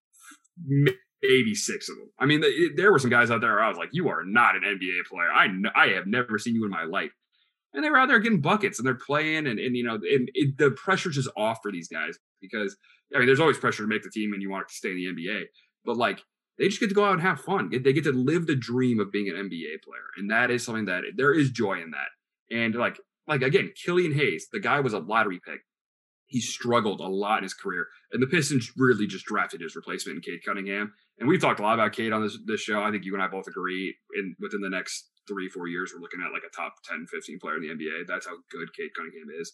maybe 6 of them. There were some guys out there where I was like, you are not an NBA player. I have never seen you in my life. And they were out there getting buckets and they're playing and the pressure's just off for these guys because, there's always pressure to make the team and you want to stay in the NBA. But like, they just get to go out and have fun. They get to live the dream of being an NBA player. And that is something that there is joy in that. And like again, Killian Hayes, the guy was a lottery pick. He struggled a lot in his career. And the Pistons really just drafted his replacement in Cade Cunningham. And we've talked a lot about Cade on this show. I think you and I both agree within the next 3-4 years, we're looking at like a top 10, 15 player in the NBA. That's how good Cade Cunningham is.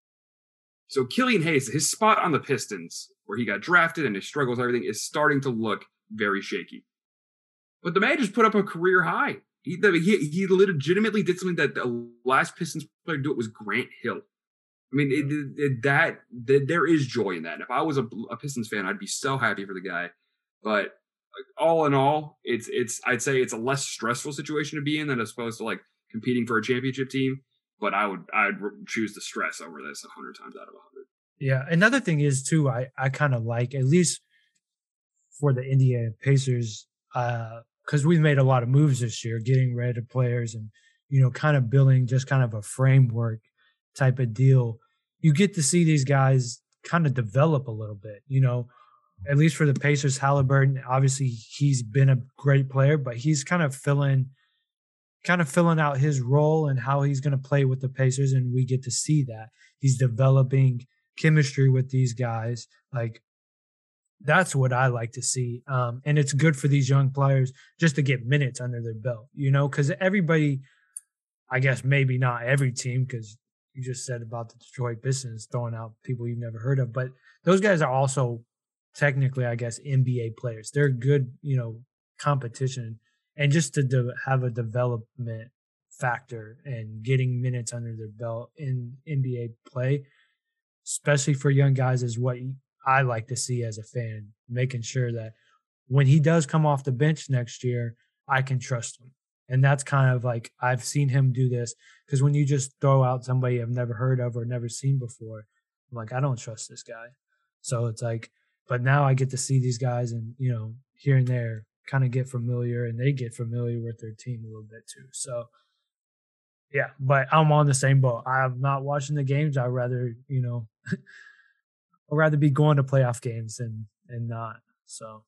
So Killian Hayes, his spot on the Pistons, where he got drafted and his struggles and everything, is starting to look very shaky. But the man just put up a career high. He legitimately did something that the last Pistons player to do it was Grant Hill. I mean, there is joy in that. And if I was a Pistons fan, I'd be so happy for the guy. But all in all, I'd say it's a less stressful situation to be in than as opposed to like competing for a championship team. But I'd choose the stress over this 100 times out of 100. Yeah. Another thing is too, I kind of like, at least for the Indiana Pacers, because we've made a lot of moves this year, getting rid of players and, kind of building just kind of a framework type of deal. You get to see these guys kind of develop a little bit, at least for the Pacers. Halliburton, obviously he's been a great player, but he's kind of filling out his role and how he's going to play with the Pacers. And we get to see that he's developing chemistry with these guys. Like, that's what I like to see. And it's good for these young players just to get minutes under their belt, because everybody, I guess maybe not every team, because you just said about the Detroit Pistons throwing out people you've never heard of, but those guys are also technically, I guess, NBA players. They're good, competition. And just to have a development factor and getting minutes under their belt in NBA play, especially for young guys, is what I like to see as a fan, making sure that when he does come off the bench next year, I can trust him. And that's kind of like, I've seen him do this, because when you just throw out somebody I've never heard of or never seen before, I'm like, I don't trust this guy. So it's like, but now I get to see these guys and, here and there kind of get familiar, and they get familiar with their team a little bit too. So yeah, but I'm on the same boat. I'm not watching the games. I'd rather, I'd rather be going to playoff games and not. So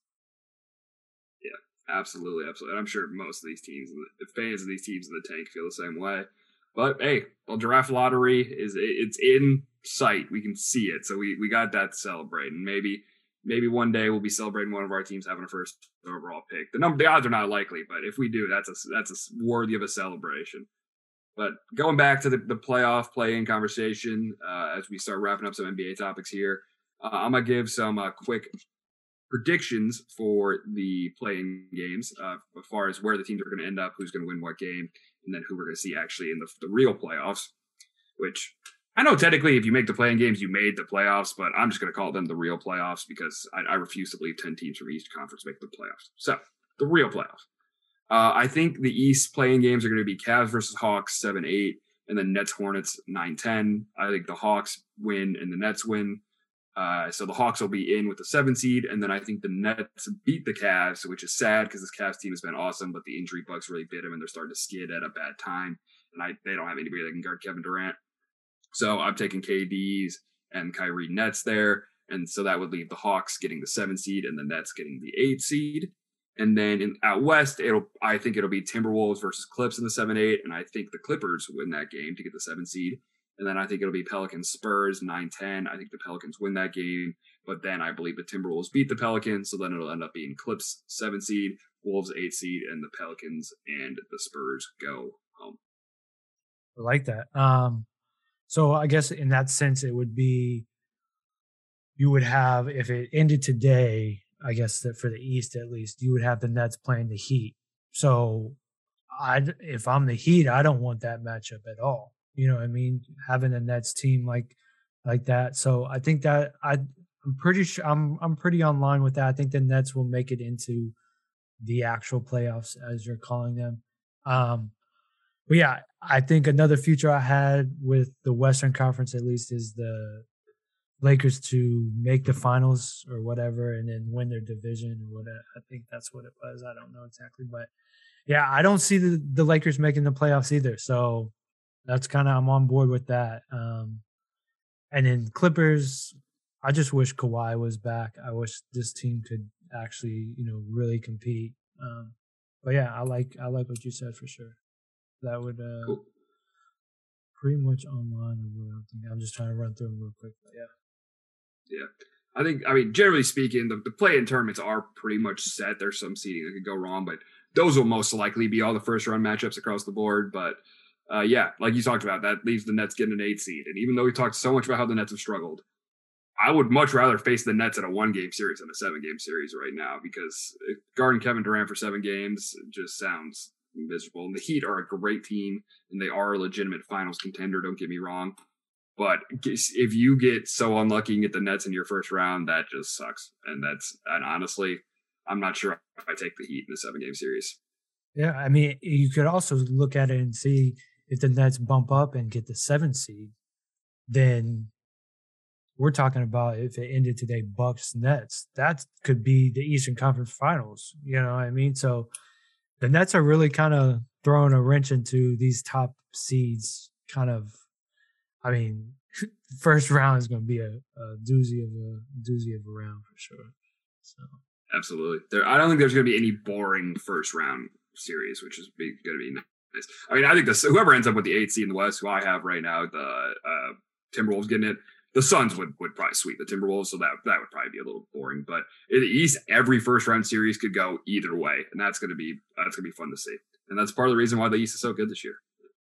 Absolutely. I'm sure most of these teams, the fans of these teams in the tank, feel the same way. But hey, draft lottery it's in sight. We can see it, so we got that to celebrate, and maybe one day we'll be celebrating one of our teams having a first overall pick. The odds are not likely, but if we do, that's a worthy of a celebration. But going back to the playoff play-in conversation, as we start wrapping up some NBA topics here, I'm gonna give some quick predictions for the playing games, as far as where the teams are going to end up, who's going to win what game, and then who we're going to see actually in the real playoffs, which I know technically if you make the playing games, you made the playoffs, but I'm just going to call them the real playoffs because I refuse to believe 10 teams from each conference make the playoffs. So the real playoffs. I think the East playing games are going to be Cavs versus Hawks 7-8, and then Nets Hornets 9-10. I think the Hawks win and the Nets win. So the Hawks will be in with the 7 seed, and then I think the Nets beat the Cavs, which is sad because this Cavs team has been awesome, but the injury bugs really bit them, and they're starting to skid at a bad time, and they don't have anybody that can guard Kevin Durant. So I'm taking KD's and Kyrie Nets there, and so that would leave the Hawks getting the 7 seed and the Nets getting the 8 seed. And then out west, I think it'll be Timberwolves versus Clips in the 7-8, and I think the Clippers win that game to get the 7 seed. And then I think it'll be Pelicans Spurs 9-10. I think the Pelicans win that game, but then I believe the Timberwolves beat the Pelicans, so then it'll end up being Clips 7 seed, Wolves 8 seed, and the Pelicans and the Spurs go home. I like that. So I guess in that sense, it would be, you would have, if it ended today, I guess that for the East at least, you would have the Nets playing the Heat. So if I'm the Heat, I don't want that matchup at all. You know what I mean? Having a Nets team like that. So I think that I'm pretty sure I'm pretty on line with that. I think the Nets will make it into the actual playoffs, as you're calling them. But yeah, I think another future I had with the Western Conference at least is the Lakers to make the finals or whatever, and then win their division or whatever. I think that's what it was. I don't know exactly, but yeah, I don't see the Lakers making the playoffs either. So that's kind of, I'm on board with that. And then Clippers, I just wish Kawhi was back. I wish this team could actually, really compete. But yeah, I like what you said for sure. That would Cool. pretty much online of what I'm thinking. I'm just trying to run through them real quick. But yeah. I mean, generally speaking, the play-in tournaments are pretty much set. There's some seeding that could go wrong, but those will most likely be all the first-round matchups across the board. But yeah, like you talked about, that leaves the Nets getting an 8 seed. And even though we talked so much about how the Nets have struggled, I would much rather face the Nets in a 1-game series than a 7-game series right now, because guarding Kevin Durant for 7 games just sounds miserable. And the Heat are a great team, and they are a legitimate finals contender, don't get me wrong. But if you get so unlucky and get the Nets in your first round, that just sucks. And honestly, I'm not sure if I take the Heat in a 7-game series. Yeah, I mean, you could also look at it and see if the Nets bump up and get the 7th seed, then we're talking about if it ended today, Bucks Nets, that could be the Eastern Conference Finals. You know what I mean? So the Nets are really kind of throwing a wrench into these top seeds. Kind of, I mean, first round is going to be a doozy of a round for sure. So absolutely, I don't think there's going to be any boring first round series, which is going to be nice. I mean, I think whoever ends up with the 8th seed in the West, who I have right now, the Timberwolves getting it. The Suns would probably sweep the Timberwolves, so that would probably be a little boring. But in the East, every first round series could go either way, and that's gonna be fun to see. And that's part of the reason why the East is so good this year.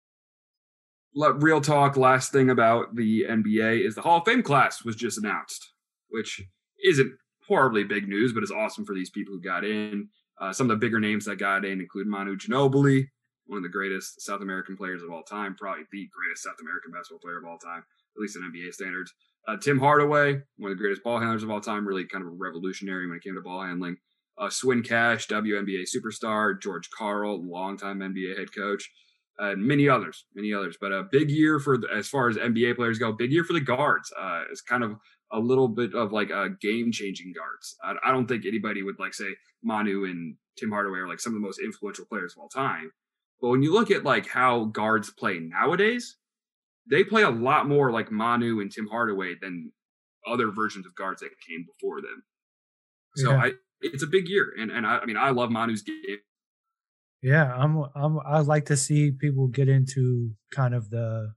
Real talk. Last thing about the NBA is the Hall of Fame class was just announced, which isn't horribly big news, but it's awesome for these people who got in. Some of the bigger names that got in include Manu Ginobili, one of the greatest South American players of all time, probably the greatest South American basketball player of all time, at least in NBA standards. Tim Hardaway, one of the greatest ball handlers of all time, really kind of a revolutionary when it came to ball handling. Swin Cash, WNBA superstar. George Karl, longtime NBA head coach. And many others. But a big year as far as NBA players go, big year for the guards. It's kind of a little bit of like a game-changing guards. I don't think anybody would like say Manu and Tim Hardaway are like some of the most influential players of all time. But when you look at like how guards play nowadays, they play a lot more like Manu and Tim Hardaway than other versions of guards that came before them. So yeah. It's a big year, and I mean I love Manu's game. Yeah, I'd like to see people get into kind of the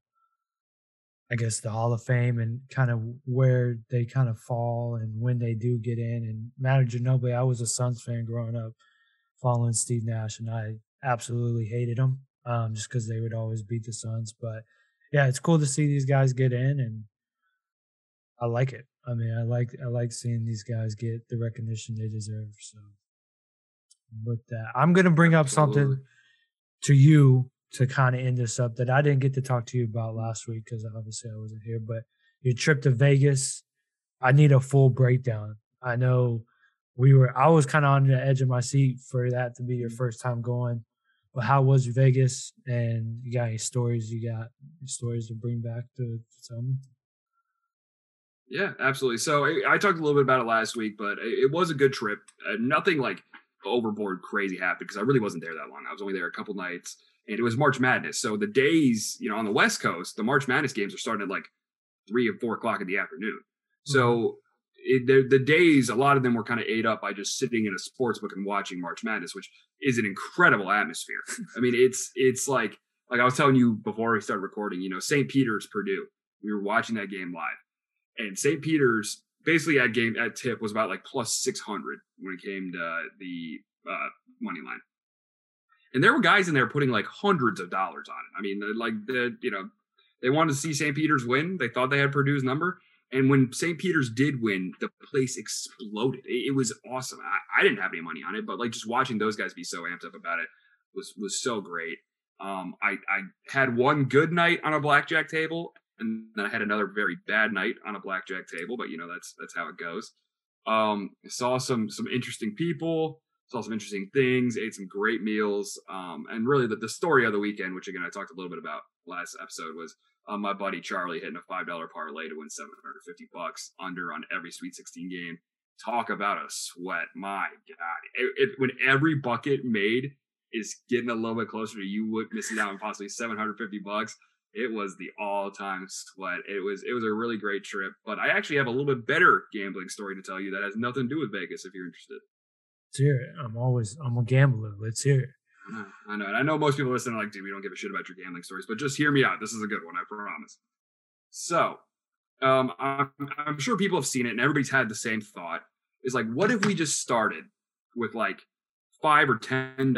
Hall of Fame and kind of where they kind of fall and when they do get in. And Manu Ginobili, I was a Suns fan growing up, following Steve Nash, and I absolutely hated him just because they would always beat the Suns, but. Yeah, it's cool to see these guys get in, and I like it. I mean, I like seeing these guys get the recognition they deserve. So, with that, I'm gonna bring up something to you to kind of end this up that I didn't get to talk to you about last week because obviously I wasn't here. But your trip to Vegas, I need a full breakdown. I know I was kind of on the edge of my seat for that to be your first time going. But how was Vegas? And you got any stories? To bring back to tell me? Yeah, absolutely. So I talked a little bit about it last week, but it was a good trip. Nothing like overboard crazy happened because I really wasn't there that long. I was only there a couple nights, and it was March Madness. So the days, on the West Coast, the March Madness games are starting at like 3 or 4 o'clock in the afternoon. So the days, a lot of them were kind of ate up by just sitting in a sports book and watching March Madness, which is an incredible atmosphere. I mean, it's like I was telling you before we started recording, St. Peter's, Purdue. We were watching that game live, and St. Peter's basically at tip was about like plus 600 when it came to the money line. And there were guys in there putting like hundreds of dollars on it. I mean, they wanted to see St. Peter's win. They thought they had Purdue's number. And when St. Peter's did win, the place exploded. It was awesome. I didn't have any money on it, but like just watching those guys be so amped up about it was so great. I had one good night on a blackjack table, and then I had another very bad night on a blackjack table. But that's how it goes. Saw some interesting people, saw some interesting things, ate some great meals, and really the story of the weekend, which again I talked a little bit about last episode, was my buddy Charlie hitting a $5 parlay to win $750 under on every Sweet 16 game. Talk about a sweat. My God. When every bucket made is getting a little bit closer to you missing out on possibly $750, it was the all-time sweat. It was a really great trip. But I actually have a little bit better gambling story to tell you that has nothing to do with Vegas if you're interested. Let's hear it. I'm a gambler. Let's hear it. I know. And I know most people listening are like, dude, we don't give a shit about your gambling stories, but just hear me out. This is a good one, I promise. So, I'm sure people have seen it and everybody's had the same thought. It's like, what if we just started with like $5 or $10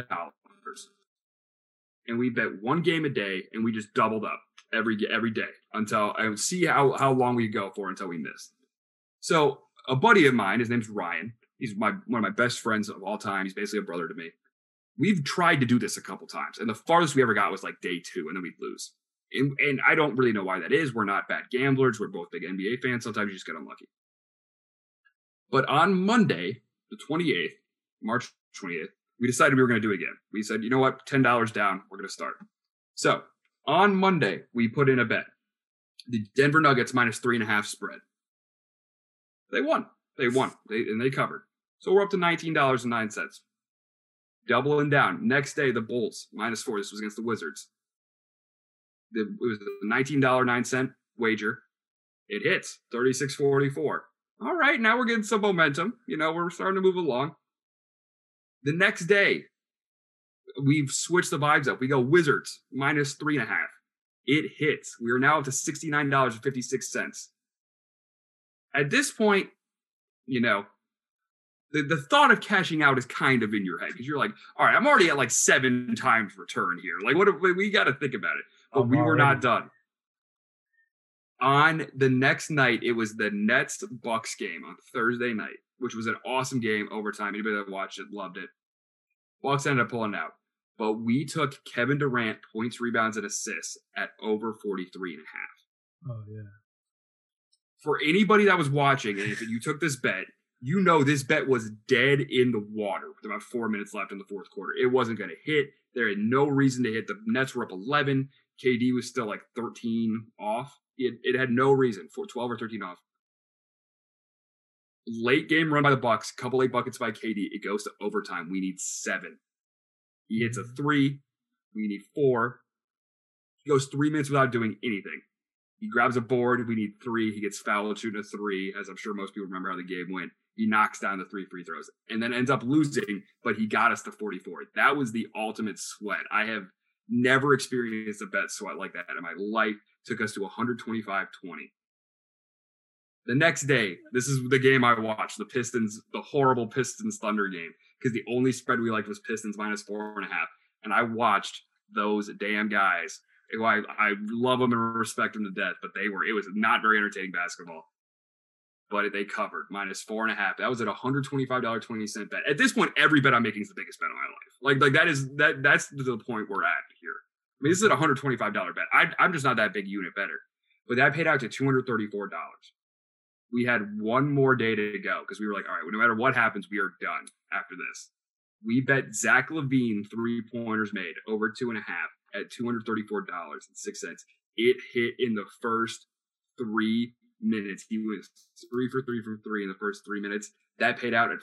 and we bet one game a day and we just doubled up every day until I would see how long we go for until we missed. So a buddy of mine, his name's Ryan. He's one of my best friends of all time. He's basically a brother to me. we've tried to do this a couple times, and the farthest we ever got was like day 2, and then we'd lose. And I don't really know why that is. We're not bad gamblers. We're both big NBA fans. Sometimes you just get unlucky. But on Monday, the 28th, March 28th, we decided we were going to do it again. We said, you know what? $10 down. We're going to start. So on Monday, we put in a bet. The Denver Nuggets minus 3.5 spread. They won. And they covered. So we're up to $19.09. Doubling down. Next day, the Bulls minus 4. This was against the Wizards. It was a $19.09 wager. It hits 36.44. All right, now we're getting some momentum. We're starting to move along. The next day, we've switched the vibes up. We go Wizards minus 3.5. It hits. We are now up to $69.56. At this point, the thought of cashing out is kind of in your head because you're like, all right, I'm already at like 7 times return here. Like, we got to think about it. But we were not done. On the next night, it was the Nets-Bucks game on Thursday night, which was an awesome game, overtime. Anybody that watched it loved it. Bucks ended up pulling out. But we took Kevin Durant points, rebounds, and assists at over 43.5. Oh, yeah. For anybody that was watching, and if you took this bet, this bet was dead in the water with about 4 minutes left in the fourth quarter. It wasn't going to hit. There had no reason to hit. The Nets were up 11. KD was still like 13 off. It had no reason for 12 or 13 off. Late game run by the Bucks, couple late buckets by KD. It goes to overtime. We need 7. He hits a 3. We need 4. He goes 3 minutes without doing anything. He grabs a board. We need 3. He gets fouled shooting a 3, as I'm sure most people remember how the game went. He knocks down the 3 free throws and then ends up losing, but he got us to 44. That was the ultimate sweat. I have never experienced a bet sweat like that in my life. Took us to 125-20. The next day, this is the game I watched, the horrible Pistons Thunder game, because the only spread we liked was Pistons minus 4.5. And I watched those damn guys. I love them and respect them to death, but it was not very entertaining basketball. But they covered minus 4.5. That was at $125.20 bet. At this point, every bet I'm making is the biggest bet of my life. That's the point we're at here. I mean, this is a $125 bet. I'm just not that big unit better. But that paid out to $234. We had one more day to go because we were like, all right, well, no matter what happens, we are done after this. We bet Zach LaVine 3-pointers made over 2.5 at $234.06. It hit in the first 3 minutes. He was 3 for 3 from 3 in the first 3 minutes. That paid out at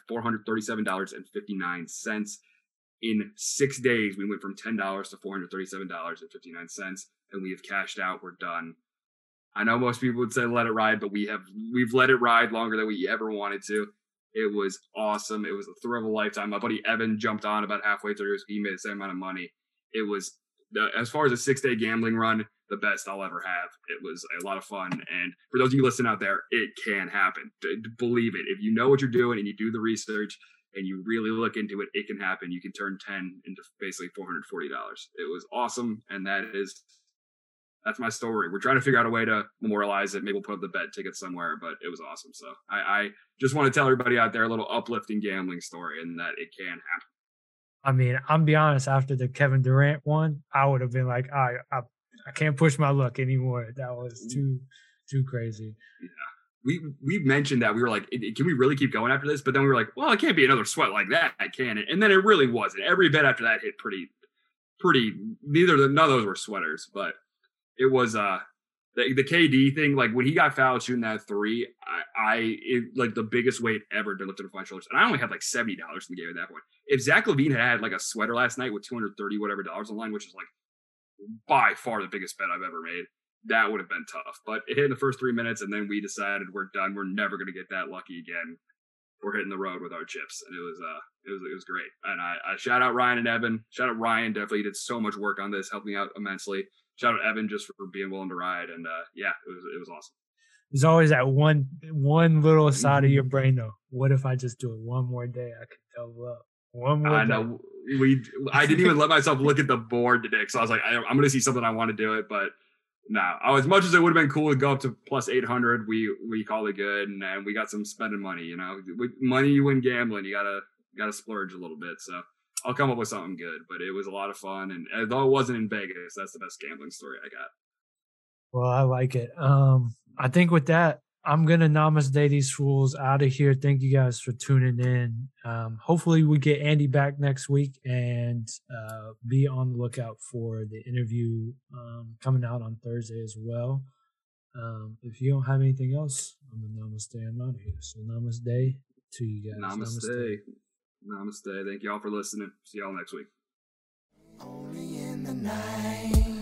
$437.59. In 6 days, we went from $10 to $437.59, and we have cashed out. We're done. I know most people would say let it ride, but we've let it ride longer than we ever wanted to. It was awesome. It was a thrill of a lifetime. My buddy Evan jumped on about halfway through. He made the same amount of money. It was, as far as a 6-day gambling run, the best I'll ever have. It was a lot of fun. And for those of you listening out there, it can happen. Believe it. If you know what you're doing and you do the research and you really look into it, it can happen. You can turn 10 into basically $440. It was awesome. And that's my story. We're trying to figure out a way to memorialize it. Maybe we'll put up the bet ticket somewhere, but it was awesome. So I just want to tell everybody out there a little uplifting gambling story and that it can happen. I mean, I'm be honest, after the Kevin Durant one, I would have been like, I can't push my luck anymore. That was too crazy. Yeah. We mentioned that. We were like, can we really keep going after this? But then we were like, well, it can't be another sweat like that, can it? And then it really wasn't. Every bet after that hit pretty none of those were sweaters, but it was the KD thing. Like when he got fouled shooting that 3, it like the biggest weight ever been lifted off my shoulders. And I only had like $70 in the game at that point. If Zach LaVine had like a sweater last night with $230 whatever dollars on line, which is like by far the biggest bet I've ever made, that would have been tough. But it hit in the first 3 minutes, and then we decided we're done. We're never going to get that lucky again. We're hitting the road with our chips, and it was great. And I shout out Ryan and Evan. Shout out Ryan, definitely did so much work on this, helped me out immensely. Shout out Evan just for being willing to ride, and it was awesome. There's always that one little side of your brain though. What if I just do it one more day? I could double up. One more. I know. I didn't even let myself look at the board today, because I was like, I'm going to see something. I want to do it, but no. As much as it would have been cool to go up to plus 800, we called it good, and we got some spending money. With money you win gambling, you gotta splurge a little bit. So I'll come up with something good. But it was a lot of fun, and although it wasn't in Vegas, that's the best gambling story I got. Well, I like it. I think with that, I'm gonna namaste these fools out of here. Thank you guys for tuning in. Hopefully, we get Andy back next week, and be on the lookout for the interview coming out on Thursday as well. If you don't have anything else, I'm gonna namaste. I'm out of here. So namaste to you guys. Namaste. Namaste. Thank you all for listening. See y'all next week. Only in the night.